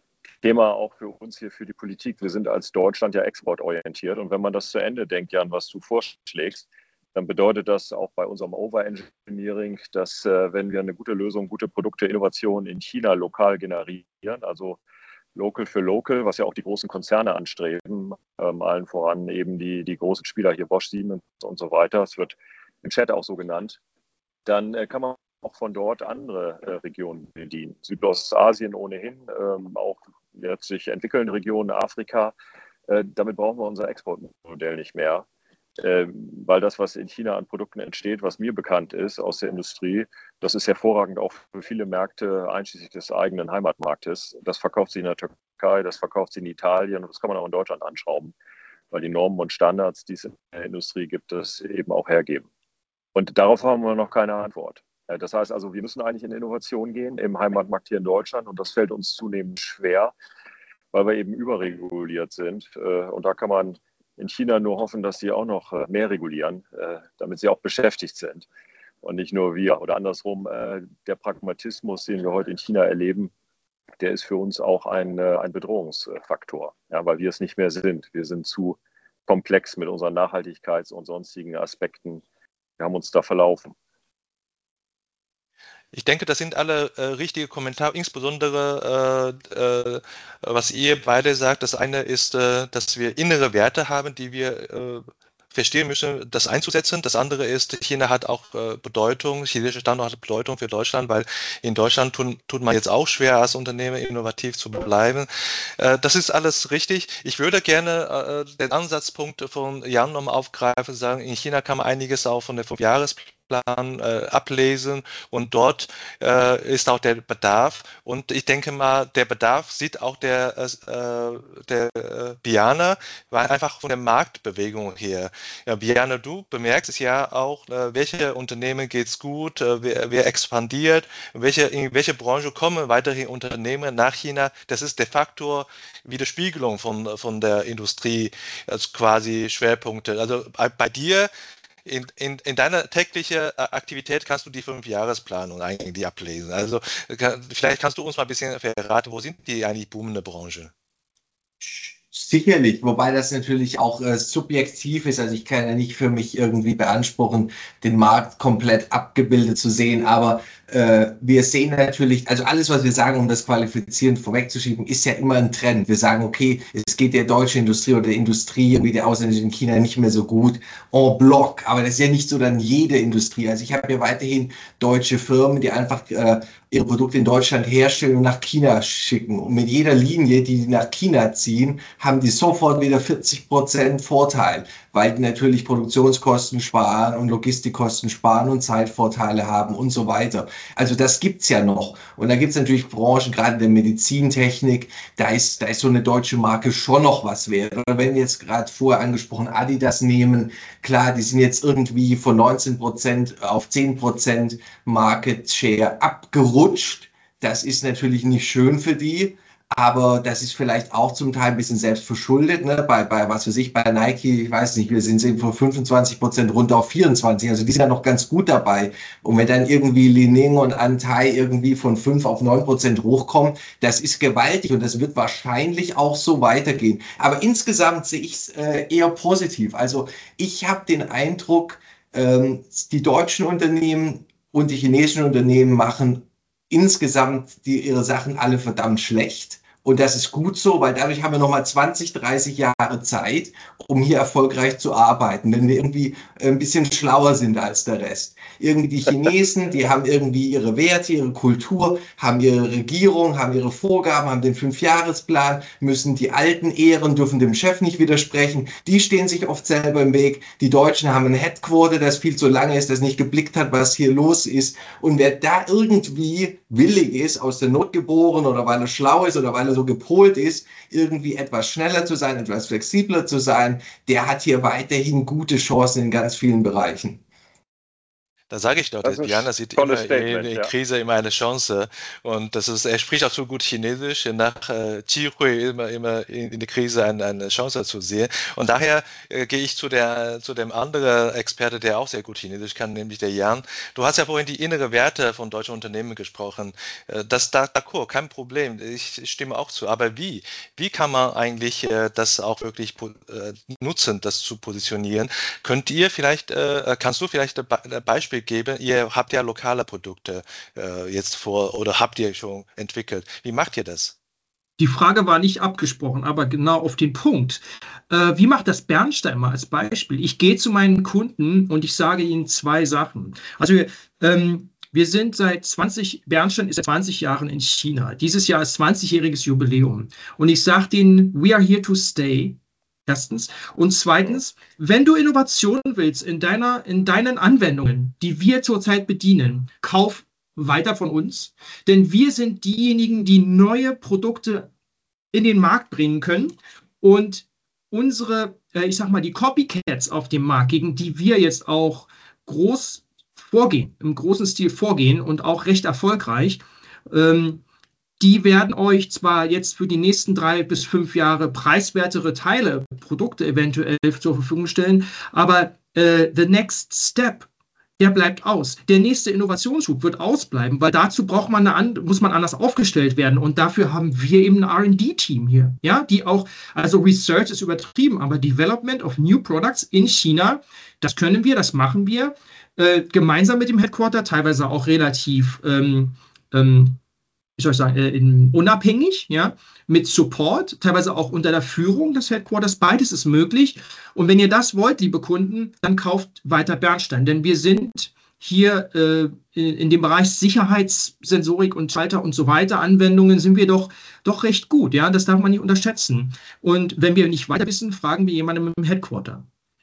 Thema auch für uns hier, für die Politik. Wir sind als Deutschland ja exportorientiert und wenn man das zu Ende denkt, Jan, was du vorschlägst, dann bedeutet das auch bei unserem Overengineering, dass äh, wenn wir eine gute Lösung, gute Produkte, Innovationen in China lokal generieren, also Local für Local, was ja auch die großen Konzerne anstreben, ähm, allen voran eben die, die großen Spieler hier, Bosch, Siemens und so weiter, es wird im Chat auch so genannt, dann äh, kann man auch von dort andere äh, Regionen bedienen. Südostasien ohnehin, ähm, auch jetzt sich entwickelnde Regionen, Afrika. Äh, damit brauchen wir unser Exportmodell nicht mehr, äh, weil das, was in China an Produkten entsteht, was mir bekannt ist aus der Industrie, das ist hervorragend auch für viele Märkte, einschließlich des eigenen Heimatmarktes. Das verkauft sich in der Türkei, das verkauft sich in Italien und das kann man auch in Deutschland anschrauben, weil die Normen und Standards, die es in der Industrie gibt, das eben auch hergeben. Und darauf haben wir noch keine Antwort. Das heißt also, wir müssen eigentlich in Innovation gehen im Heimatmarkt hier in Deutschland und das fällt uns zunehmend schwer, weil wir eben überreguliert sind. Und da kann man in China nur hoffen, dass sie auch noch mehr regulieren, damit sie auch beschäftigt sind und nicht nur wir. Oder andersrum, der Pragmatismus, den wir heute in China erleben, der ist für uns auch ein, ein Bedrohungsfaktor, ja, weil wir es nicht mehr sind. Wir sind zu komplex mit unseren Nachhaltigkeits- und sonstigen Aspekten. Wir haben uns da verlaufen. Ich denke, das sind alle äh, richtige Kommentare, insbesondere äh, äh, was ihr beide sagt. Das eine ist, äh, dass wir innere Werte haben, die wir äh, verstehen müssen, das einzusetzen. Das andere ist, China hat auch äh, Bedeutung, chinesische Standort hat Bedeutung für Deutschland, weil in Deutschland tun, tut man jetzt auch schwer, als Unternehmen innovativ zu bleiben. Äh, das ist alles richtig. Ich würde gerne äh, den Ansatzpunkt von Jan nochmal aufgreifen, sagen, in China kann man einiges auch von der Fünfjahresplan Äh, ablesen und dort äh, ist auch der Bedarf und ich denke mal, der Bedarf sieht auch der, äh, der äh, Biane, weil einfach von der Marktbewegung her. Ja, Biane, du bemerkst es ja auch, äh, welche Unternehmen geht's gut, äh, wer, wer expandiert, welche, in welche Branche kommen weiterhin Unternehmen nach China. Das ist de facto Widerspiegelung von, von der Industrie, also quasi Schwerpunkte. Also bei, bei dir In, in, in deiner täglichen Aktivität kannst du die Fünfjahresplanung eigentlich ablesen. Also kann, vielleicht kannst du uns mal ein bisschen verraten, wo sind die eigentlich boomende Branche? Sicherlich, wobei das natürlich auch äh, subjektiv ist. Also ich kann ja nicht für mich irgendwie beanspruchen, den Markt komplett abgebildet zu sehen. Aber äh, wir sehen natürlich, also alles, was wir sagen, um das qualifizierend vorwegzuschieben, ist ja immer ein Trend. Wir sagen, okay, es geht der deutschen Industrie oder der Industrie wie der ausländischen in China nicht mehr so gut en bloc. Aber das ist ja nicht so dann jede Industrie. Also ich habe ja weiterhin deutsche Firmen, die einfach äh, ihre Produkte in Deutschland herstellen und nach China schicken. Und mit jeder Linie, die die nach China ziehen, haben die sofort wieder vierzig Prozent Vorteil, weil die natürlich Produktionskosten sparen und Logistikkosten sparen und Zeitvorteile haben und so weiter. Also das gibt's ja noch. Und da gibt's natürlich Branchen, gerade in der Medizintechnik, da ist, da ist so eine deutsche Marke schon noch was wert. Oder wenn wir jetzt gerade vorher angesprochen Adidas nehmen, klar, die sind jetzt irgendwie von neunzehn Prozent auf zehn Prozent Market Share abgerutscht. Das ist natürlich nicht schön für die. aber das ist vielleicht auch zum Teil ein bisschen selbst verschuldet, ne? Bei, bei was für sich, bei Nike, ich weiß nicht, wir sind von fünfundzwanzig Prozent runter auf vierundzwanzig, also die sind ja noch ganz gut dabei. Und wenn dann irgendwie Li Ning und Antai irgendwie von fünf auf neun Prozent hochkommen, das ist gewaltig und das wird wahrscheinlich auch so weitergehen. Aber insgesamt sehe ich es äh, eher positiv. Also ich habe den Eindruck, ähm, die deutschen Unternehmen und die chinesischen Unternehmen machen insgesamt die, ihre Sachen alle verdammt schlecht. Und das ist gut so, weil dadurch haben wir nochmal zwanzig, dreißig Jahre Zeit, um hier erfolgreich zu arbeiten, wenn wir irgendwie ein bisschen schlauer sind als der Rest. Irgendwie die Chinesen, die haben irgendwie ihre Werte, ihre Kultur, haben ihre Regierung, haben ihre Vorgaben, haben den Fünfjahresplan, müssen die Alten ehren, dürfen dem Chef nicht widersprechen. Die stehen sich oft selber im Weg. Die Deutschen haben ein Headquarter, das viel zu lange ist, das nicht geblickt hat, was hier los ist. Und wer da irgendwie willig ist, aus der Not geboren oder weil er schlau ist oder weil er so gepolt ist, irgendwie etwas schneller zu sein, etwas flexibler zu sein, der hat hier weiterhin gute Chancen in ganz vielen Bereichen. Da sage ich doch, der Bjarne sieht immer in, in ja. Krise immer eine Chance. Und das ist, er spricht auch so gut Chinesisch, nach äh, Qi-Hui immer, immer in, in der Krise eine, eine Chance zu sehen. Und daher äh, gehe ich zu, der, zu dem anderen Experte, der auch sehr gut Chinesisch kann, nämlich der Jan. Du hast ja vorhin die innere Werte von deutschen Unternehmen gesprochen. Äh, das da, d'accord, kein Problem. Ich, ich stimme auch zu. Aber wie? Wie kann man eigentlich äh, das auch wirklich äh, nutzen, das zu positionieren? Könnt ihr vielleicht, äh, kannst du vielleicht ein Beispiel geben? Ihr habt ja lokale Produkte äh, jetzt vor oder habt ihr schon entwickelt. Wie macht ihr das? Die Frage war nicht abgesprochen, aber genau auf den Punkt. Äh, wie macht das Bernstein mal als Beispiel? Ich gehe zu meinen Kunden und ich sage ihnen zwei Sachen. Also wir, ähm, wir sind seit zwanzig, Bernstein ist seit zwanzig Jahren in China. Dieses Jahr ist zwanzigjähriges Jubiläum. Und ich sage denen, we are here to stay. Erstens. Und zweitens, wenn du Innovation willst in deiner, in deinen Anwendungen, die wir zurzeit bedienen, kauf weiter von uns. Denn wir sind diejenigen, die neue Produkte in den Markt bringen können. Und unsere, äh, ich sag mal, die Copycats auf dem Markt, gegen die wir jetzt auch groß vorgehen, im großen Stil vorgehen und auch recht erfolgreich, ähm, die werden euch zwar jetzt für die nächsten drei bis fünf Jahre preiswertere Teile, Produkte eventuell zur Verfügung stellen, aber äh, the next step, der bleibt aus. Der nächste Innovationsschub wird ausbleiben, weil dazu braucht man eine, muss man anders aufgestellt werden und dafür haben wir eben ein R and D-Team hier, ja, die auch, also Research ist übertrieben, aber Development of New Products in China, das können wir, das machen wir, äh, gemeinsam mit dem Headquarter, teilweise auch relativ ähm, ähm, wie soll ich sagen, äh, in, unabhängig, ja, mit Support, teilweise auch unter der Führung des Headquarters. Beides ist möglich. Und wenn ihr das wollt, liebe Kunden, dann kauft weiter Bernstein. Denn wir sind hier äh, in, in dem Bereich Sicherheitssensorik und Schalter und so weiter, Anwendungen, sind wir doch, doch recht gut. Ja, das darf man nicht unterschätzen. Und wenn wir nicht weiter wissen, fragen wir jemanden im Headquarter.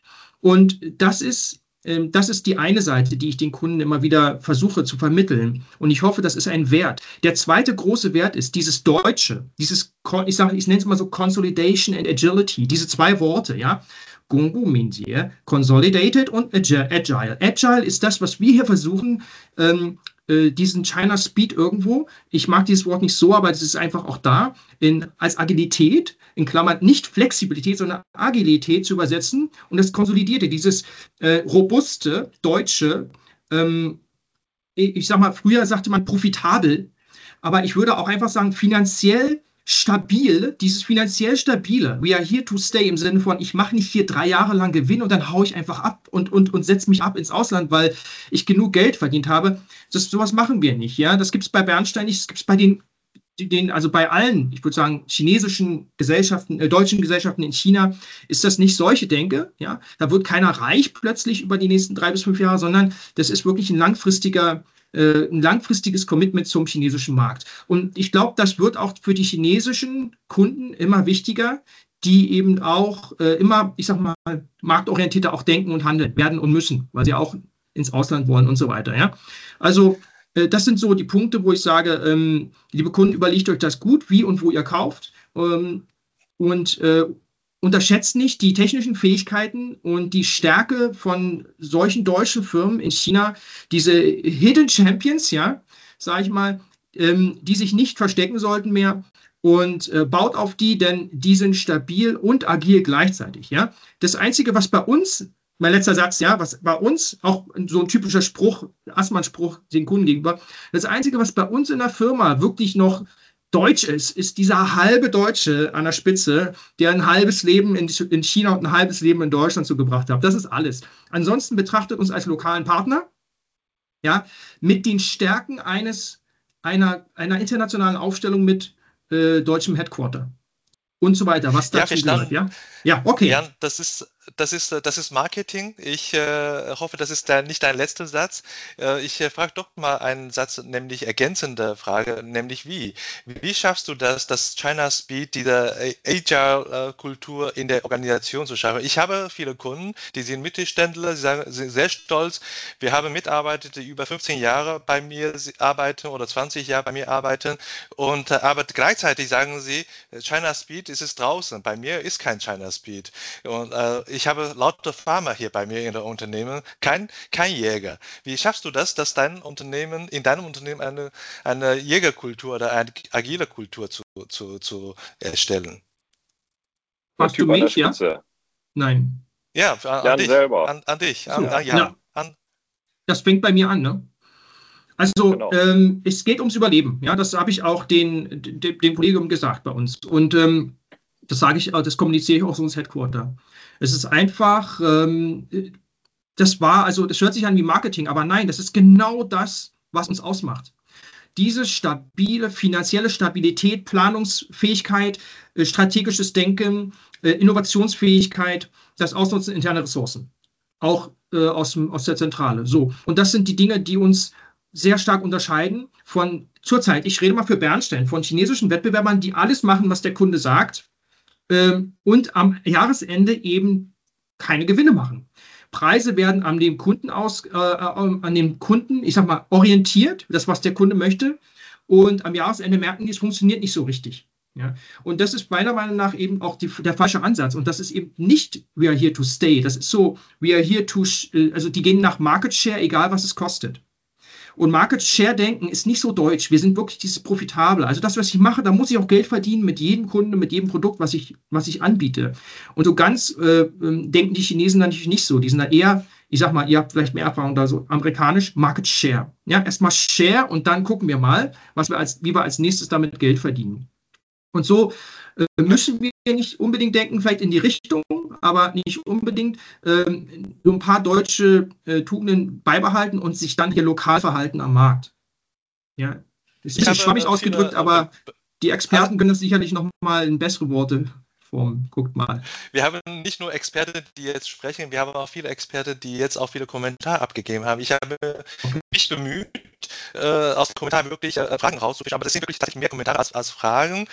Und das ist Das ist die eine Seite, die ich den Kunden immer wieder versuche zu vermitteln. Und ich hoffe, das ist ein Wert. Der zweite große Wert ist dieses Deutsche, dieses, ich sage, ich nenne es mal so Consolidation and Agility, diese zwei Worte, ja. Gongbu Minjie, Consolidated und Agile. Agile ist das, was wir hier versuchen, ähm, äh, diesen China Speed irgendwo, ich mag dieses Wort nicht so, aber es ist einfach auch da, in, als Agilität, in Klammern nicht Flexibilität, sondern Agilität zu übersetzen und das Konsolidierte, dieses äh, robuste, deutsche, ähm, ich, ich sag mal, früher sagte man profitabel, aber ich würde auch einfach sagen, finanziell stabil, dieses finanziell stabile, we are here to stay im Sinne von, ich mache nicht hier drei Jahre lang Gewinn und dann haue ich einfach ab und, und, und setze mich ab ins Ausland, weil ich genug Geld verdient habe. Das, sowas machen wir nicht. Ja? Das gibt es bei Bernstein nicht, das gibt es bei den, den, also bei allen, ich würde sagen, chinesischen Gesellschaften, äh, deutschen Gesellschaften in China ist das nicht solche Denke. Ja? Da wird keiner reich plötzlich über die nächsten drei bis fünf Jahre, sondern das ist wirklich ein langfristiger ein langfristiges Commitment zum chinesischen Markt. Und ich glaube, das wird auch für die chinesischen Kunden immer wichtiger, die eben auch äh, immer, ich sag mal, marktorientierter auch denken und handeln werden und müssen, weil sie auch ins Ausland wollen und so weiter. Ja? Also äh, das sind so die Punkte, wo ich sage, ähm, liebe Kunden, überlegt euch das gut, wie und wo ihr kauft. Ähm, und äh, unterschätzt nicht die technischen Fähigkeiten und die Stärke von solchen deutschen Firmen in China, diese Hidden Champions, ja, sage ich mal, ähm, die sich nicht verstecken sollten mehr und äh, baut auf die, denn die sind stabil und agil gleichzeitig. Ja? Das Einzige, was bei uns, mein letzter Satz, ja, was bei uns, auch so ein typischer Spruch, Assmann-Spruch den Kunden gegenüber, das Einzige, was bei uns in der Firma wirklich noch deutsch ist, ist dieser halbe Deutsche an der Spitze, der ein halbes Leben in, in China und ein halbes Leben in Deutschland zugebracht hat. Das ist alles. Ansonsten betrachtet uns als lokalen Partner, ja, mit den Stärken eines, einer, einer internationalen Aufstellung mit äh, deutschem Headquarter und so weiter, was dazu Ja, gehört. Ja, ja, okay. Jan, das ist, das ist, das ist Marketing. Ich äh, hoffe, das ist dein, nicht dein letzter Satz. Äh, ich äh, frage doch mal einen Satz, nämlich ergänzende Frage, nämlich wie? Wie schaffst du das, dass China Speed diese Agile-Kultur in der Organisation zu schaffen? Ich habe viele Kunden, die sind Mittelständler, sie sagen, sind sehr stolz. Wir haben Mitarbeiter, die über fünfzehn Jahre bei mir arbeiten oder zwanzig Jahre bei mir arbeiten und äh, aber gleichzeitig sagen sie, China Speed ist es draußen. Bei mir ist kein China Speed. Und äh, ich habe lauter Farmer hier bei mir in der Unternehmen, kein, kein Jäger. Wie schaffst du das, dass dein Unternehmen, in deinem Unternehmen eine, eine Jägerkultur oder eine agile Kultur zu, zu, zu erstellen? Fragst du mich, ja? Nein. Ja, an, an Jan dich. selber. An, an dich. An, So, an, Jan. ja. An, Das fängt bei mir an, ne? Also Genau. ähm, es geht ums Überleben. Ja, das habe ich auch den, den, den Kollegen gesagt bei uns. Und ähm, das sage ich, das kommuniziere ich auch so ins Headquarter. Es ist einfach, ähm, das war, also das hört sich an wie Marketing, aber nein, das ist genau das, was uns ausmacht. Diese stabile finanzielle Stabilität, Planungsfähigkeit, äh, strategisches Denken, äh, Innovationsfähigkeit, das Ausnutzen interner Ressourcen. Auch äh, aus, dem, aus der Zentrale. So. Und das sind die Dinge, die uns sehr stark unterscheiden von zurzeit, ich rede mal für Bernstein, von chinesischen Wettbewerbern, die alles machen, was der Kunde sagt ähm, und am Jahresende eben keine Gewinne machen. Preise werden an dem Kunden aus, äh, an dem Kunden, ich sag mal, orientiert, das, was der Kunde möchte. Und am Jahresende merken die, es funktioniert nicht so richtig. Ja? Und das ist meiner Meinung nach eben auch die, der falsche Ansatz. Und das ist eben nicht, we are here to stay. Das ist so, we are here to, also die gehen nach Market Share, egal was es kostet. Und Market Share Denken ist nicht so deutsch. Wir sind wirklich dieses Profitable. Also das, was ich mache, da muss ich auch Geld verdienen mit jedem Kunden, mit jedem Produkt, was ich, was ich anbiete. Und so ganz äh, denken die Chinesen natürlich nicht so. Die sind da eher, ich sag mal, ihr habt vielleicht mehr Erfahrung da so amerikanisch, Market Share. Ja, erstmal Share und dann gucken wir mal, was wir als, wie wir als nächstes damit Geld verdienen. Und so äh, müssen wir nicht unbedingt denken, vielleicht in die Richtung, aber nicht unbedingt ähm, so ein paar deutsche äh, Tugenden beibehalten und sich dann hier lokal verhalten am Markt. Ja, das ist ein bisschen schwammig ausgedrückt, viele, aber äh, die Experten können das sicherlich noch mal in bessere Worte formen. Guckt mal. Wir haben nicht nur Experten, die jetzt sprechen, wir haben auch viele Experten, die jetzt auch viele Kommentare abgegeben haben. Ich habe okay. mich bemüht, äh, aus den Kommentaren wirklich äh, Fragen rauszufischen, aber das sind wirklich tatsächlich mehr Kommentare als, als Fragen.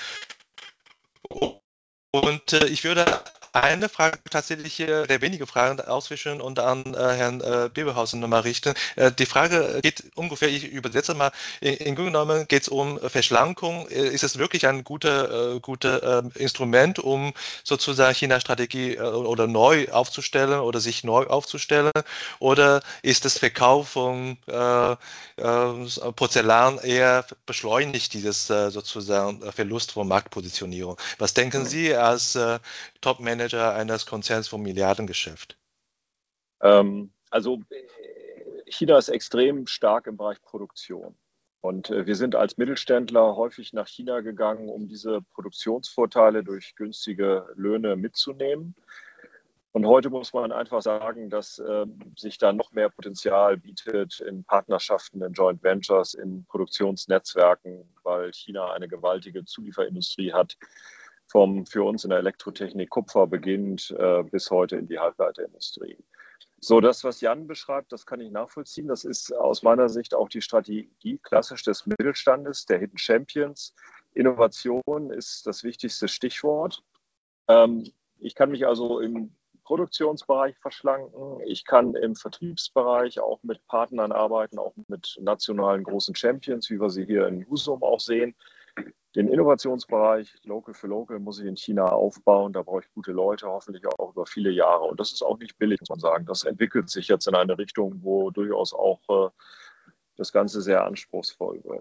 Und äh, ich würde eine Frage tatsächlich, äh, der wenige Fragen auswischen und an äh, Herrn äh, Bebehausen nochmal richten. Äh, die Frage geht ungefähr, ich übersetze mal, in, in Grunde genommen geht es um Verschlankung. Äh, ist es wirklich ein guter, äh, guter äh, Instrument, um sozusagen China-Strategie äh, oder neu aufzustellen oder sich neu aufzustellen? Oder ist das Verkauf von äh, äh, Porzellan eher beschleunigt dieses äh, sozusagen Verlust von Marktpositionierung? Was denken Sie als äh, Top-Manager eines Konzerns vom Milliardengeschäft? Ähm, also China ist extrem stark im Bereich Produktion. Und äh, wir sind als Mittelständler häufig nach China gegangen, um diese Produktionsvorteile durch günstige Löhne mitzunehmen. Und heute muss man einfach sagen, dass äh, sich da noch mehr Potenzial bietet in Partnerschaften, in Joint Ventures, in Produktionsnetzwerken, weil China eine gewaltige Zulieferindustrie hat, vom für uns in der Elektrotechnik Kupfer beginnt äh, bis heute in die Halbleiterindustrie. So, das, was Jan beschreibt, das kann ich nachvollziehen. Das ist aus meiner Sicht auch die Strategie klassisch des Mittelstandes, der Hidden Champions. Innovation ist das wichtigste Stichwort. Ähm, ich kann mich also im Produktionsbereich verschlanken. Ich kann im Vertriebsbereich auch mit Partnern arbeiten, auch mit nationalen großen Champions, wie wir sie hier in Husum auch sehen. Den Innovationsbereich, Local für Local, muss ich in China aufbauen. Da brauche ich gute Leute, hoffentlich auch über viele Jahre. Und das ist auch nicht billig, muss man sagen. Das entwickelt sich jetzt in eine Richtung, wo durchaus auch äh, das Ganze sehr anspruchsvoll wird.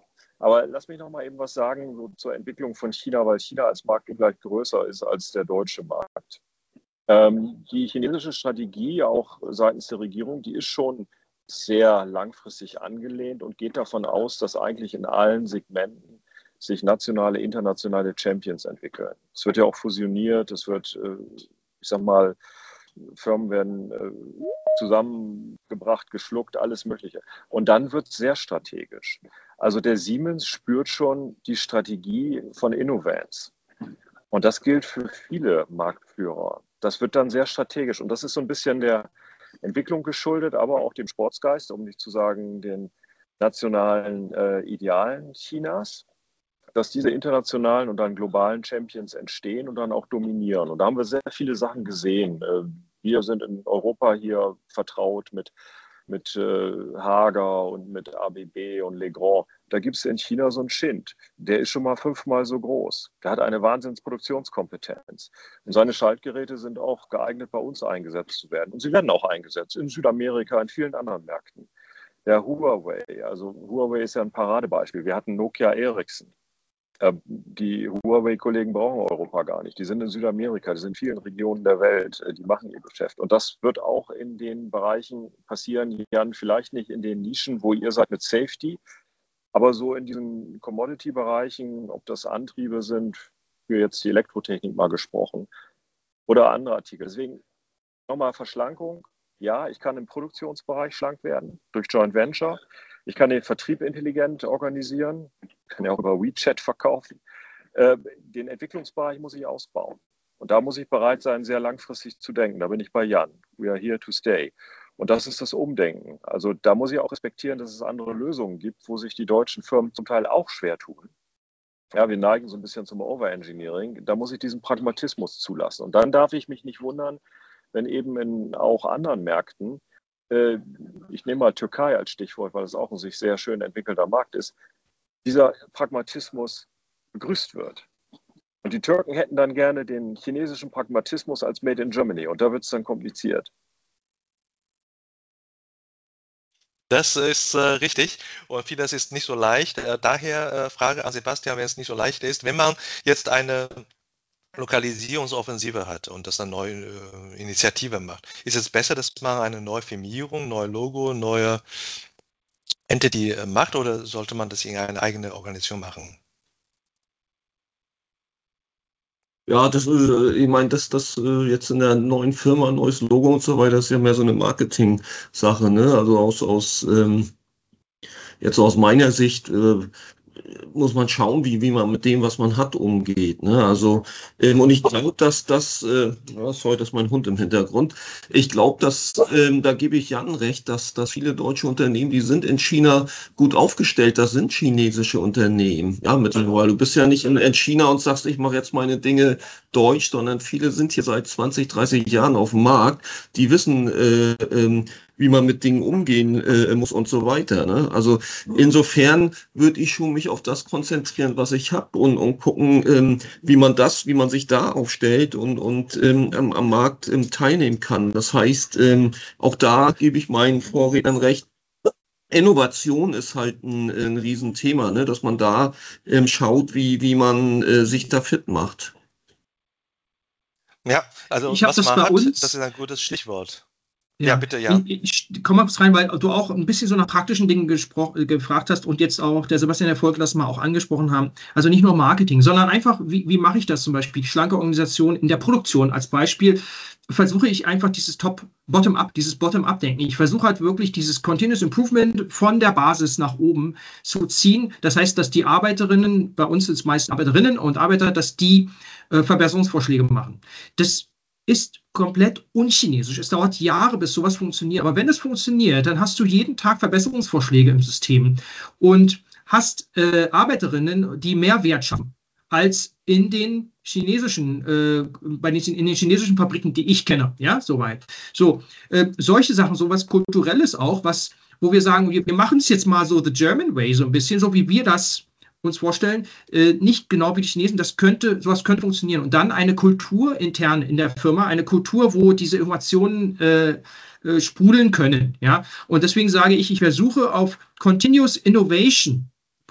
Aber lass mich noch mal eben was sagen so zur Entwicklung von China, weil China als Markt ungleich größer ist als der deutsche Markt. Ähm, die chinesische Strategie, auch seitens der Regierung, die ist schon sehr langfristig angelehnt und geht davon aus, dass eigentlich in allen Segmenten sich nationale, internationale Champions entwickeln. Es wird ja auch fusioniert, es wird, ich sag mal, Firmen werden zusammengebracht, geschluckt, alles Mögliche. Und dann wird es sehr strategisch. Also der Siemens spürt schon die Strategie von Innovance. Und das gilt für viele Marktführer. Das wird dann sehr strategisch. Und das ist so ein bisschen der Entwicklung geschuldet, aber auch dem Sportsgeist, um nicht zu sagen den nationalen äh, Idealen Chinas, dass diese internationalen und dann globalen Champions entstehen und dann auch dominieren. Und da haben wir sehr viele Sachen gesehen. Wir sind in Europa hier vertraut mit, mit äh, Hager und mit A B B und Legrand. Da gibt es in China so einen Schind. Der ist schon mal fünfmal so groß. Der hat eine Wahnsinnsproduktionskompetenz. Und seine Schaltgeräte sind auch geeignet, bei uns eingesetzt zu werden. Und sie werden auch eingesetzt in Südamerika, in vielen anderen Märkten. Der Huawei, also Huawei ist ja ein Paradebeispiel. Wir hatten Nokia Ericsson. Die Huawei-Kollegen brauchen Europa gar nicht. Die sind in Südamerika, die sind in vielen Regionen der Welt, die machen ihr Geschäft. Und das wird auch in den Bereichen passieren, Jan, vielleicht nicht in den Nischen, wo ihr seid mit Safety, aber so in diesen Commodity-Bereichen, ob das Antriebe sind, für jetzt die Elektrotechnik mal gesprochen, oder andere Artikel. Deswegen nochmal Verschlankung. Ja, ich kann im Produktionsbereich schlank werden durch Joint Venture. Ich kann den Vertrieb intelligent organisieren, kann ja auch über WeChat verkaufen. Äh, den Entwicklungsbereich muss ich ausbauen. Und da muss ich bereit sein, sehr langfristig zu denken. Da bin ich bei Jan. We are here to stay. Und das ist das Umdenken. Also da muss ich auch respektieren, dass es andere Lösungen gibt, wo sich die deutschen Firmen zum Teil auch schwer tun. Ja, wir neigen so ein bisschen zum Overengineering. Da muss ich diesen Pragmatismus zulassen. Und dann darf ich mich nicht wundern, wenn eben in auch anderen Märkten, ich nehme mal Türkei als Stichwort, weil es auch ein sich sehr schön entwickelter Markt ist, dieser Pragmatismus begrüßt wird. Und die Türken hätten dann gerne den chinesischen Pragmatismus als Made in Germany und da wird es dann kompliziert. Das ist äh, richtig und vieles ist nicht so leicht. Äh, daher äh, Frage an Sebastian, wenn es nicht so leicht ist, wenn man jetzt eine Lokalisierungsoffensive hat und das eine neue äh, Initiative macht. Ist es besser, dass man eine neue Firmierung, neue Logo, neue Entity äh, macht oder sollte man das in eine eigene Organisation machen? Ja, das ist, ich meine, dass das jetzt in der neuen Firma, ein neues Logo und so weiter, ist ja mehr so eine Marketing-Sache, ne? Also aus, aus ähm, jetzt aus meiner Sicht äh, muss man schauen, wie, wie man mit dem, was man hat, umgeht. Ne? Also, ähm, und ich glaube, dass das, äh, sorry, ist mein Hund im Hintergrund. Ich glaube, dass, ähm, da gebe ich Jan recht, dass, dass viele deutsche Unternehmen, die sind in China gut aufgestellt, das sind chinesische Unternehmen. Ja, mittlerweile. Du bist ja nicht in, in China und sagst, ich mache jetzt meine Dinge deutsch, sondern viele sind hier seit zwanzig, dreißig Jahren auf dem Markt, die wissen, äh, ähm, wie man mit Dingen umgehen äh, muss und so weiter. Ne? Also insofern würde ich schon mich auf das konzentrieren, was ich habe und, und gucken, ähm, wie man das, wie man sich da aufstellt und, und ähm, am, am Markt ähm, teilnehmen kann. Das heißt, ähm, auch da gebe ich meinen Vorrednern recht. Innovation ist halt ein, ein Riesenthema, ne? Dass man da ähm, schaut, wie, wie man äh, sich da fit macht. Ja, also ich was das man bei hat, uns, das ist ein gutes Stichwort. Ja, ja bitte, ja. Ich, ich komme mal kurz rein, weil du auch ein bisschen so nach praktischen Dingen gespro- gefragt hast und jetzt auch der Sebastian Erfolg das mal auch angesprochen haben. Also nicht nur Marketing, sondern einfach, wie, wie mache ich das zum Beispiel? Schlanke Organisation in der Produktion als Beispiel. Versuche ich einfach dieses Top, Bottom-up, dieses Bottom-up-Denken. Ich versuche halt wirklich dieses Continuous Improvement von der Basis nach oben zu ziehen. Das heißt, dass die Arbeiterinnen, bei uns sind es meist Arbeiterinnen und Arbeiter, dass die äh, Verbesserungsvorschläge machen. Das ist komplett unchinesisch. Es dauert Jahre, bis sowas funktioniert. Aber wenn es funktioniert, dann hast du jeden Tag Verbesserungsvorschläge im System und hast äh, Arbeiterinnen, die mehr Wert schaffen als in den chinesischen, äh, bei den, in den chinesischen Fabriken, die ich kenne. Ja, soweit. So, äh, solche Sachen, sowas Kulturelles auch, was, wo wir sagen, wir, wir machen es jetzt mal so the German way, so ein bisschen, so wie wir das uns vorstellen, äh, nicht genau wie die Chinesen, das könnte, sowas könnte funktionieren. Und dann eine Kultur intern in der Firma, eine Kultur, wo diese Innovationen äh, äh, sprudeln können. Ja? Und deswegen sage ich, ich versuche auf Continuous Innovation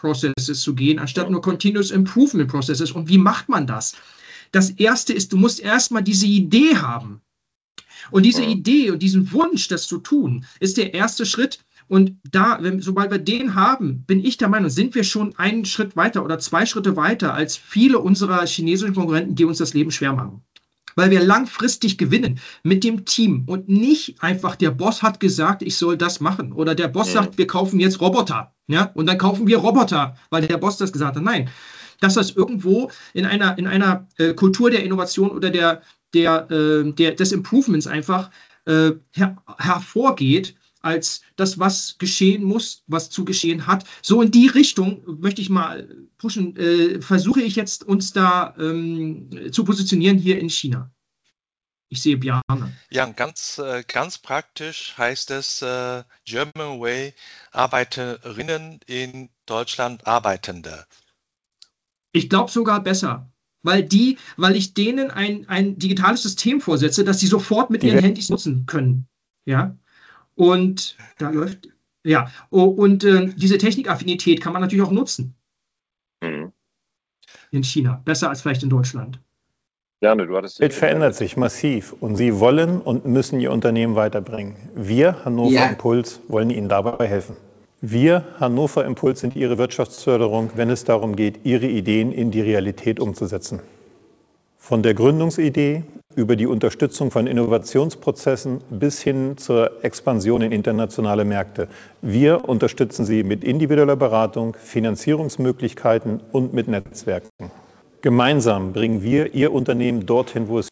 Processes zu gehen, anstatt nur Continuous Improvement Processes. Und wie macht man das? Das Erste ist, du musst erstmal diese Idee haben. Und diese Idee und diesen Wunsch, das zu tun, ist der erste Schritt. Und da, wenn, sobald wir den haben, bin ich der Meinung, sind wir schon einen Schritt weiter oder zwei Schritte weiter als viele unserer chinesischen Konkurrenten, die uns das Leben schwer machen. Weil wir langfristig gewinnen mit dem Team und nicht einfach der Boss hat gesagt, ich soll das machen. Oder der Boss sagt, wir kaufen jetzt Roboter. Ja? Und dann kaufen wir Roboter, weil der Boss das gesagt hat. Nein, dass das irgendwo in einer, in einer äh, Kultur der Innovation oder der, der, äh, der, des Improvements einfach äh, her hervorgeht, als das, was geschehen muss, was zu geschehen hat. So in die Richtung möchte ich mal pushen, äh, versuche ich jetzt uns da ähm, zu positionieren hier in China. Ich sehe Bjarne. Ja, ganz, äh, ganz praktisch heißt es äh, German Way, Arbeiterinnen in Deutschland Arbeitende. Ich glaube sogar besser. Weil die, weil ich denen ein, ein digitales System vorsetze, das sie sofort mit ihren Handys nutzen können. Ja. Und da läuft, ja, oh, und äh, diese Technikaffinität kann man natürlich auch nutzen. Mhm. In China, besser als vielleicht in Deutschland. Ja, ne, du hattest Die Welt verändert sich massiv und Sie wollen und müssen Ihr Unternehmen weiterbringen. Wir, Hannover ja. Impuls, wollen Ihnen dabei helfen. Wir, Hannover Impuls, sind Ihre Wirtschaftsförderung, wenn es darum geht, Ihre Ideen in die Realität umzusetzen. Von der Gründungsidee über die Unterstützung von Innovationsprozessen bis hin zur Expansion in internationale Märkte. Wir unterstützen Sie mit individueller Beratung, Finanzierungsmöglichkeiten und mit Netzwerken. Gemeinsam bringen wir Ihr Unternehmen dorthin, wo es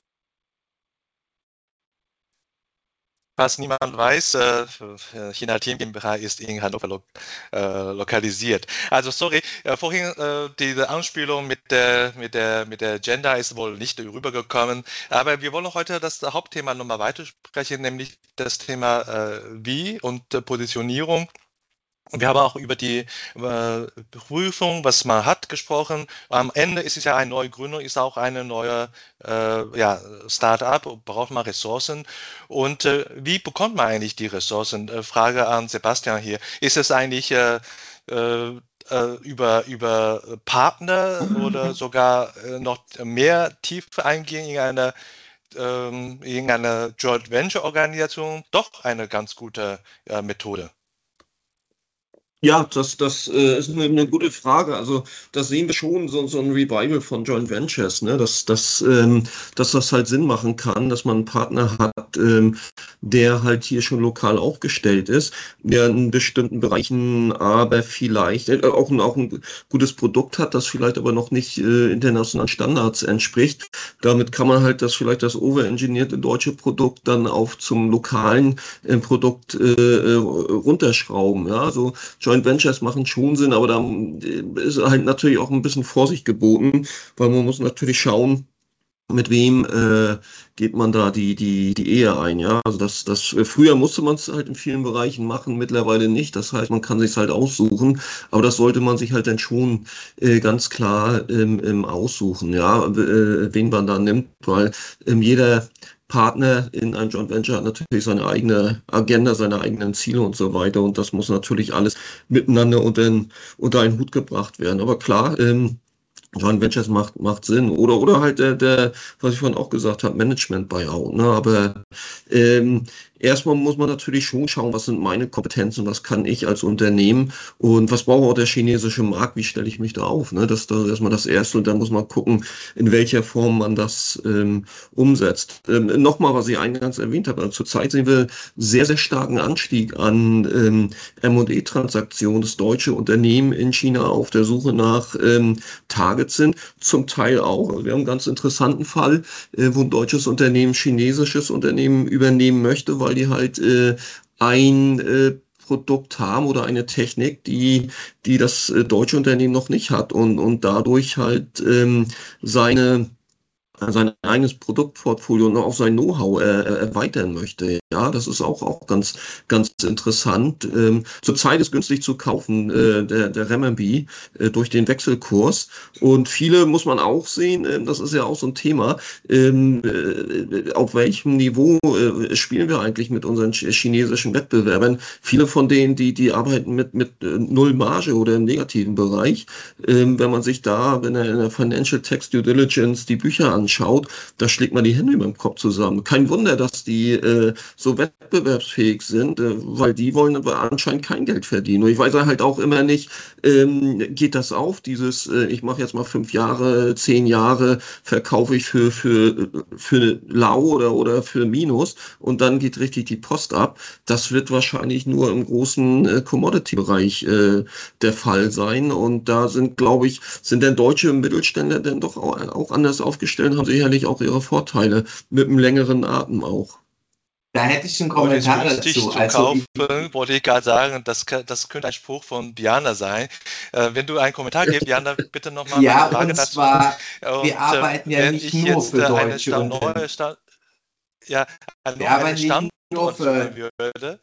Was niemand weiß, äh, China Team GmbH ist in Hannover lo äh, lokalisiert. Also sorry, äh, vorhin äh, diese Anspielung mit der, mit, der, mit der Gender ist wohl nicht rübergekommen, aber wir wollen heute das Hauptthema nochmal weitersprechen, nämlich das Thema äh, Wie und äh, Positionierung. Wir haben auch über die äh, Prüfung, was man hat, gesprochen. Am Ende ist es ja eine neue Gründung, ist auch eine neue äh, ja, Start-up, braucht man Ressourcen. Und äh, wie bekommt man eigentlich die Ressourcen? Äh, Frage an Sebastian hier. Ist es eigentlich äh, äh, über, über Partner oder sogar äh, noch mehr Tiefe eingehen in eine, äh, in eine Joint Venture Organisation? Doch eine ganz gute äh, Methode. Ja, das, das äh, ist eine, eine gute Frage. Also das sehen wir schon, so, so ein Revival von Joint Ventures, ne? dass, dass, ähm, dass das halt Sinn machen kann, dass man einen Partner hat, ähm, der halt hier schon lokal aufgestellt ist, der in bestimmten Bereichen aber vielleicht äh, auch, ein, auch ein gutes Produkt hat, das vielleicht aber noch nicht äh, internationalen Standards entspricht. Damit kann man halt das vielleicht das overengineerte deutsche Produkt dann auf zum lokalen äh, Produkt äh, runterschrauben. Ja, also Joint Ventures machen schon Sinn, aber da ist halt natürlich auch ein bisschen Vorsicht geboten, weil man muss natürlich schauen, mit wem äh, geht man da die die die Ehe ein, ja? Also das das früher musste man es halt in vielen Bereichen machen, mittlerweile nicht. Das heißt, man kann sich halt aussuchen, aber das sollte man sich halt dann schon äh, ganz klar ähm, ähm, aussuchen, ja, äh, wen man da nimmt, weil ähm, jeder Partner in einem Joint Venture hat natürlich seine eigene Agenda, seine eigenen Ziele und so weiter, und das muss natürlich alles miteinander unter, unter einen Hut gebracht werden. Aber klar, ähm, Joint Ventures macht, macht Sinn. Oder, oder halt der, der, was ich vorhin auch gesagt habe, Management-Buyout. Ne? Aber ähm, erstmal muss man natürlich schon schauen, was sind meine Kompetenzen, was kann ich als Unternehmen und was braucht auch der chinesische Markt, wie stelle ich mich da auf. Ne? Das ist erstmal das Erste, und dann muss man gucken, in welcher Form man das ähm, umsetzt. Ähm, Nochmal, was ich eingangs erwähnt habe, also zurzeit sehen wir sehr, sehr starken Anstieg an ähm, M und E-Transaktionen, das deutsche Unternehmen in China auf der Suche nach ähm, Targets sind, zum Teil auch. Also wir haben einen ganz interessanten Fall, äh, wo ein deutsches Unternehmen chinesisches Unternehmen übernehmen möchte, weil die halt äh, ein äh, Produkt haben oder eine Technik, die, die das äh, deutsche Unternehmen noch nicht hat, und, und dadurch halt ähm, seine sein eigenes Produktportfolio und auch sein Know-how äh, erweitern möchte. Ja, Ja, das ist auch, auch ganz, ganz interessant. Ähm, zurzeit ist günstig zu kaufen, äh, der, der Renminbi äh, durch den Wechselkurs. Und viele muss man auch sehen, äh, das ist ja auch so ein Thema, ähm, äh, auf welchem Niveau äh, spielen wir eigentlich mit unseren chinesischen Wettbewerbern. Viele von denen, die, die arbeiten mit, mit äh, Null Marge oder im negativen Bereich. Ähm, wenn man sich da, wenn er in der Financial Tax Due Diligence die Bücher anschaut, da schlägt man die Hände über dem Kopf zusammen. Kein Wunder, dass die äh, so wettbewerbsfähig sind, äh, weil die wollen aber anscheinend kein Geld verdienen. Und ich weiß halt auch immer nicht, ähm, geht das auf, dieses, äh, ich mache jetzt mal fünf Jahre, zehn Jahre, verkaufe ich für, für, für lau oder, oder für Minus und dann geht richtig die Post ab. Das wird wahrscheinlich nur im großen äh, Commodity-Bereich äh, der Fall sein. Und da sind, glaube ich, sind denn deutsche Mittelständler denn doch auch, auch anders aufgestellt, haben sicherlich auch ihre Vorteile mit einem längeren Atem auch. Da hätte ich einen Kommentar dazu. Zu also kaufen, ich, wollte ich gerade sagen, das, das könnte ein Spruch von Diana sein. Äh, wenn du einen Kommentar gibst, Diana, bitte nochmal ja, eine Frage und dazu. Zwar, und, wir arbeiten ja nicht nur jetzt, für äh, deutsche Stand, Unternehmen. neue Stand, ja, einen wir arbeiten Standort nicht nur für, würde.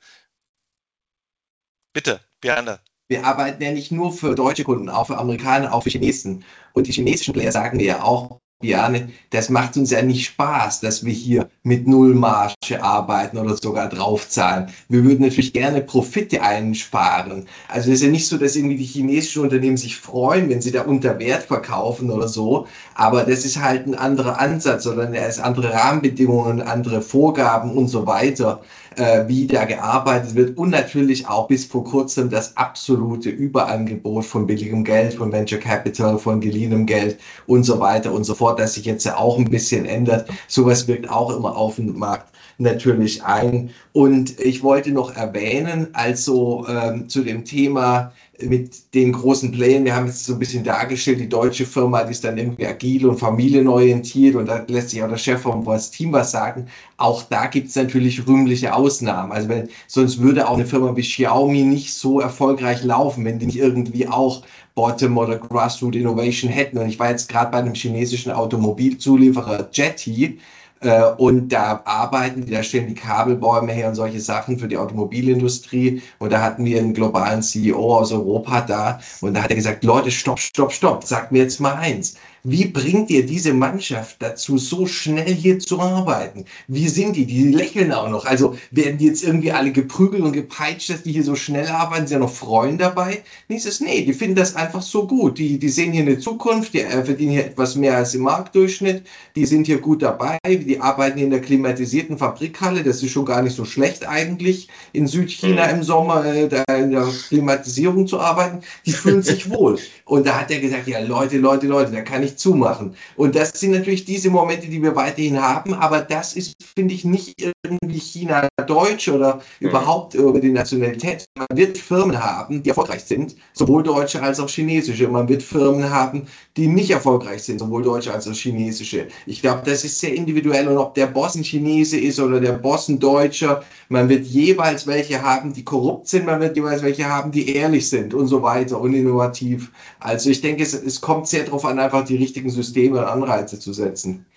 Bitte, Diana. Wir arbeiten ja nicht nur für deutsche Kunden, auch für Amerikaner, auch für Chinesen. Und die chinesischen Player sagen wir ja auch, ja, das macht uns ja nicht Spaß, dass wir hier mit Nullmarge arbeiten oder sogar draufzahlen. Wir würden natürlich gerne Profite einsparen. Also es ist ja nicht so, dass irgendwie die chinesischen Unternehmen sich freuen, wenn sie da unter Wert verkaufen oder so. Aber das ist halt ein anderer Ansatz oder es andere Rahmenbedingungen, andere Vorgaben und so weiter, äh, wie da gearbeitet wird. Und natürlich auch bis vor kurzem das absolute Überangebot von billigem Geld, von Venture Capital, von geliehenem Geld und so weiter und so fort, das sich jetzt ja auch ein bisschen ändert. Sowas wirkt auch immer auf den Markt natürlich ein. Und ich wollte noch erwähnen, also ähm, zu dem Thema mit den großen Playern, wir haben jetzt so ein bisschen dargestellt, die deutsche Firma, die ist dann irgendwie agil und familienorientiert und da lässt sich auch der Chef vom Team was sagen. Auch da gibt es natürlich rühmliche Ausnahmen. Also wenn, sonst würde auch eine Firma wie Xiaomi nicht so erfolgreich laufen, wenn die nicht irgendwie auch Bottom- oder Grassroot Innovation hätten. Und ich war jetzt gerade bei einem chinesischen Automobilzulieferer Jetty, äh, und da arbeiten die, da stellen die Kabelbäume her und solche Sachen für die Automobilindustrie. Und da hatten wir einen globalen C E O aus Europa da und da hat er gesagt, Leute, stopp, stopp, stopp, sagt mir jetzt mal eins. Wie bringt ihr diese Mannschaft dazu, so schnell hier zu arbeiten? Wie sind die? Die lächeln auch noch. Also werden die jetzt irgendwie alle geprügelt und gepeitscht, dass die hier so schnell arbeiten? Sind ja noch Freunde dabei? Nächstes, nee, die finden das einfach so gut. Die, die sehen hier eine Zukunft, die äh, verdienen hier etwas mehr als im Marktdurchschnitt. Die sind hier gut dabei. Die arbeiten hier in der klimatisierten Fabrikhalle. Das ist schon gar nicht so schlecht eigentlich, in Südchina im Sommer äh, da in der Klimatisierung zu arbeiten. Die fühlen sich wohl. Und da hat er gesagt, ja Leute, Leute, Leute, da kann ich zumachen. Und das sind natürlich diese Momente, die wir weiterhin haben, aber das ist, finde ich, nicht irgendwie China-Deutsch oder mhm. überhaupt über die Nationalität. Man wird Firmen haben, die erfolgreich sind, sowohl deutsche als auch chinesische. Man wird Firmen haben, die nicht erfolgreich sind, sowohl deutsche als auch chinesische. Ich glaube, das ist sehr individuell und ob der Boss ein Chinese ist oder der Boss ein Deutscher, man wird jeweils welche haben, die korrupt sind, man wird jeweils welche haben, die ehrlich sind und so weiter und innovativ. Also ich denke, es, es kommt sehr darauf an, einfach die richtigen Systeme und Anreize zu setzen.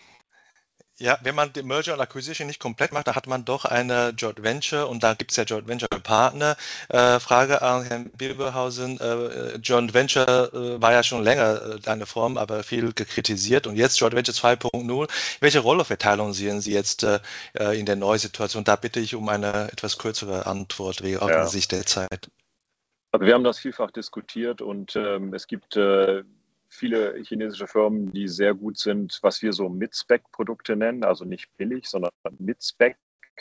Ja, wenn man die Merger und Acquisition nicht komplett macht, dann hat man doch eine Joint Venture und da gibt es ja Joint Venture Partner. Äh, Frage an Herrn Bilberhausen, äh, Joint Venture äh, war ja schon länger äh, eine Form, aber viel kritisiert und jetzt Joint Venture zwei Punkt null. Welche Rollenverteilung sehen Sie jetzt äh, in der neuen Situation? Da bitte ich um eine etwas kürzere Antwort wegen ja. Sicht der Zeit. Also wir haben das vielfach diskutiert und ähm, es gibt äh, viele chinesische Firmen, die sehr gut sind, was wir so Mid-Spec-Produkte nennen, also nicht billig, sondern Mid-Spec,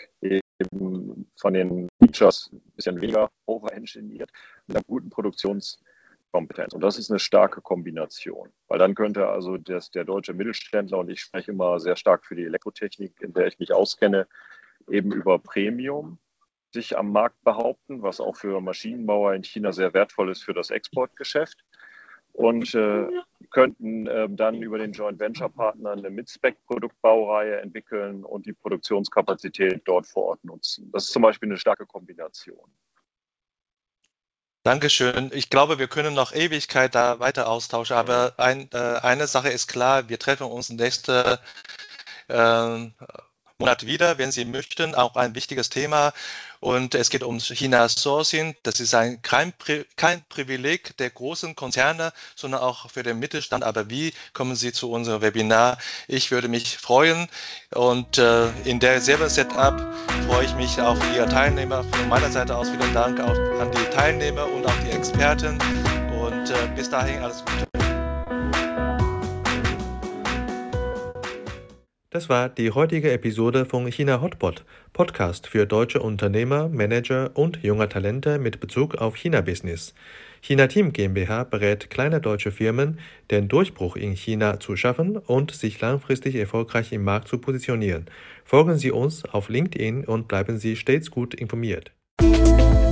eben von den Features ein bisschen weniger overengineert, mit einer guten Produktionskompetenz. Und das ist eine starke Kombination, weil dann könnte also das, der deutsche Mittelständler, und ich spreche immer sehr stark für die Elektrotechnik, in der ich mich auskenne, eben über Premium sich am Markt behaupten, was auch für Maschinenbauer in China sehr wertvoll ist für das Exportgeschäft. Und äh, könnten äh, dann über den Joint Venture Partner eine Mid-Spec-Produktbaureihe entwickeln und die Produktionskapazität dort vor Ort nutzen. Das ist zum Beispiel eine starke Kombination. Dankeschön. Ich glaube, wir können noch Ewigkeit da weiter austauschen, aber ein, äh, eine Sache ist klar, wir treffen uns nächste äh, Monat wieder, wenn Sie möchten, auch ein wichtiges Thema. Und es geht um China Sourcing. Das ist ein kein, kein Privileg der großen Konzerne, sondern auch für den Mittelstand. Aber wie kommen Sie zu unserem Webinar? Ich würde mich freuen. Und äh, in derselben Setup freue ich mich auf Ihre Teilnehmer. Von meiner Seite aus vielen Dank auch an die Teilnehmer und auch die Experten. Und äh, bis dahin alles Gute. Das war die heutige Episode von China Hotpot, Podcast für deutsche Unternehmer, Manager und junge Talente mit Bezug auf China-Business. China Team GmbH berät kleine deutsche Firmen, den Durchbruch in China zu schaffen und sich langfristig erfolgreich im Markt zu positionieren. Folgen Sie uns auf LinkedIn und bleiben Sie stets gut informiert.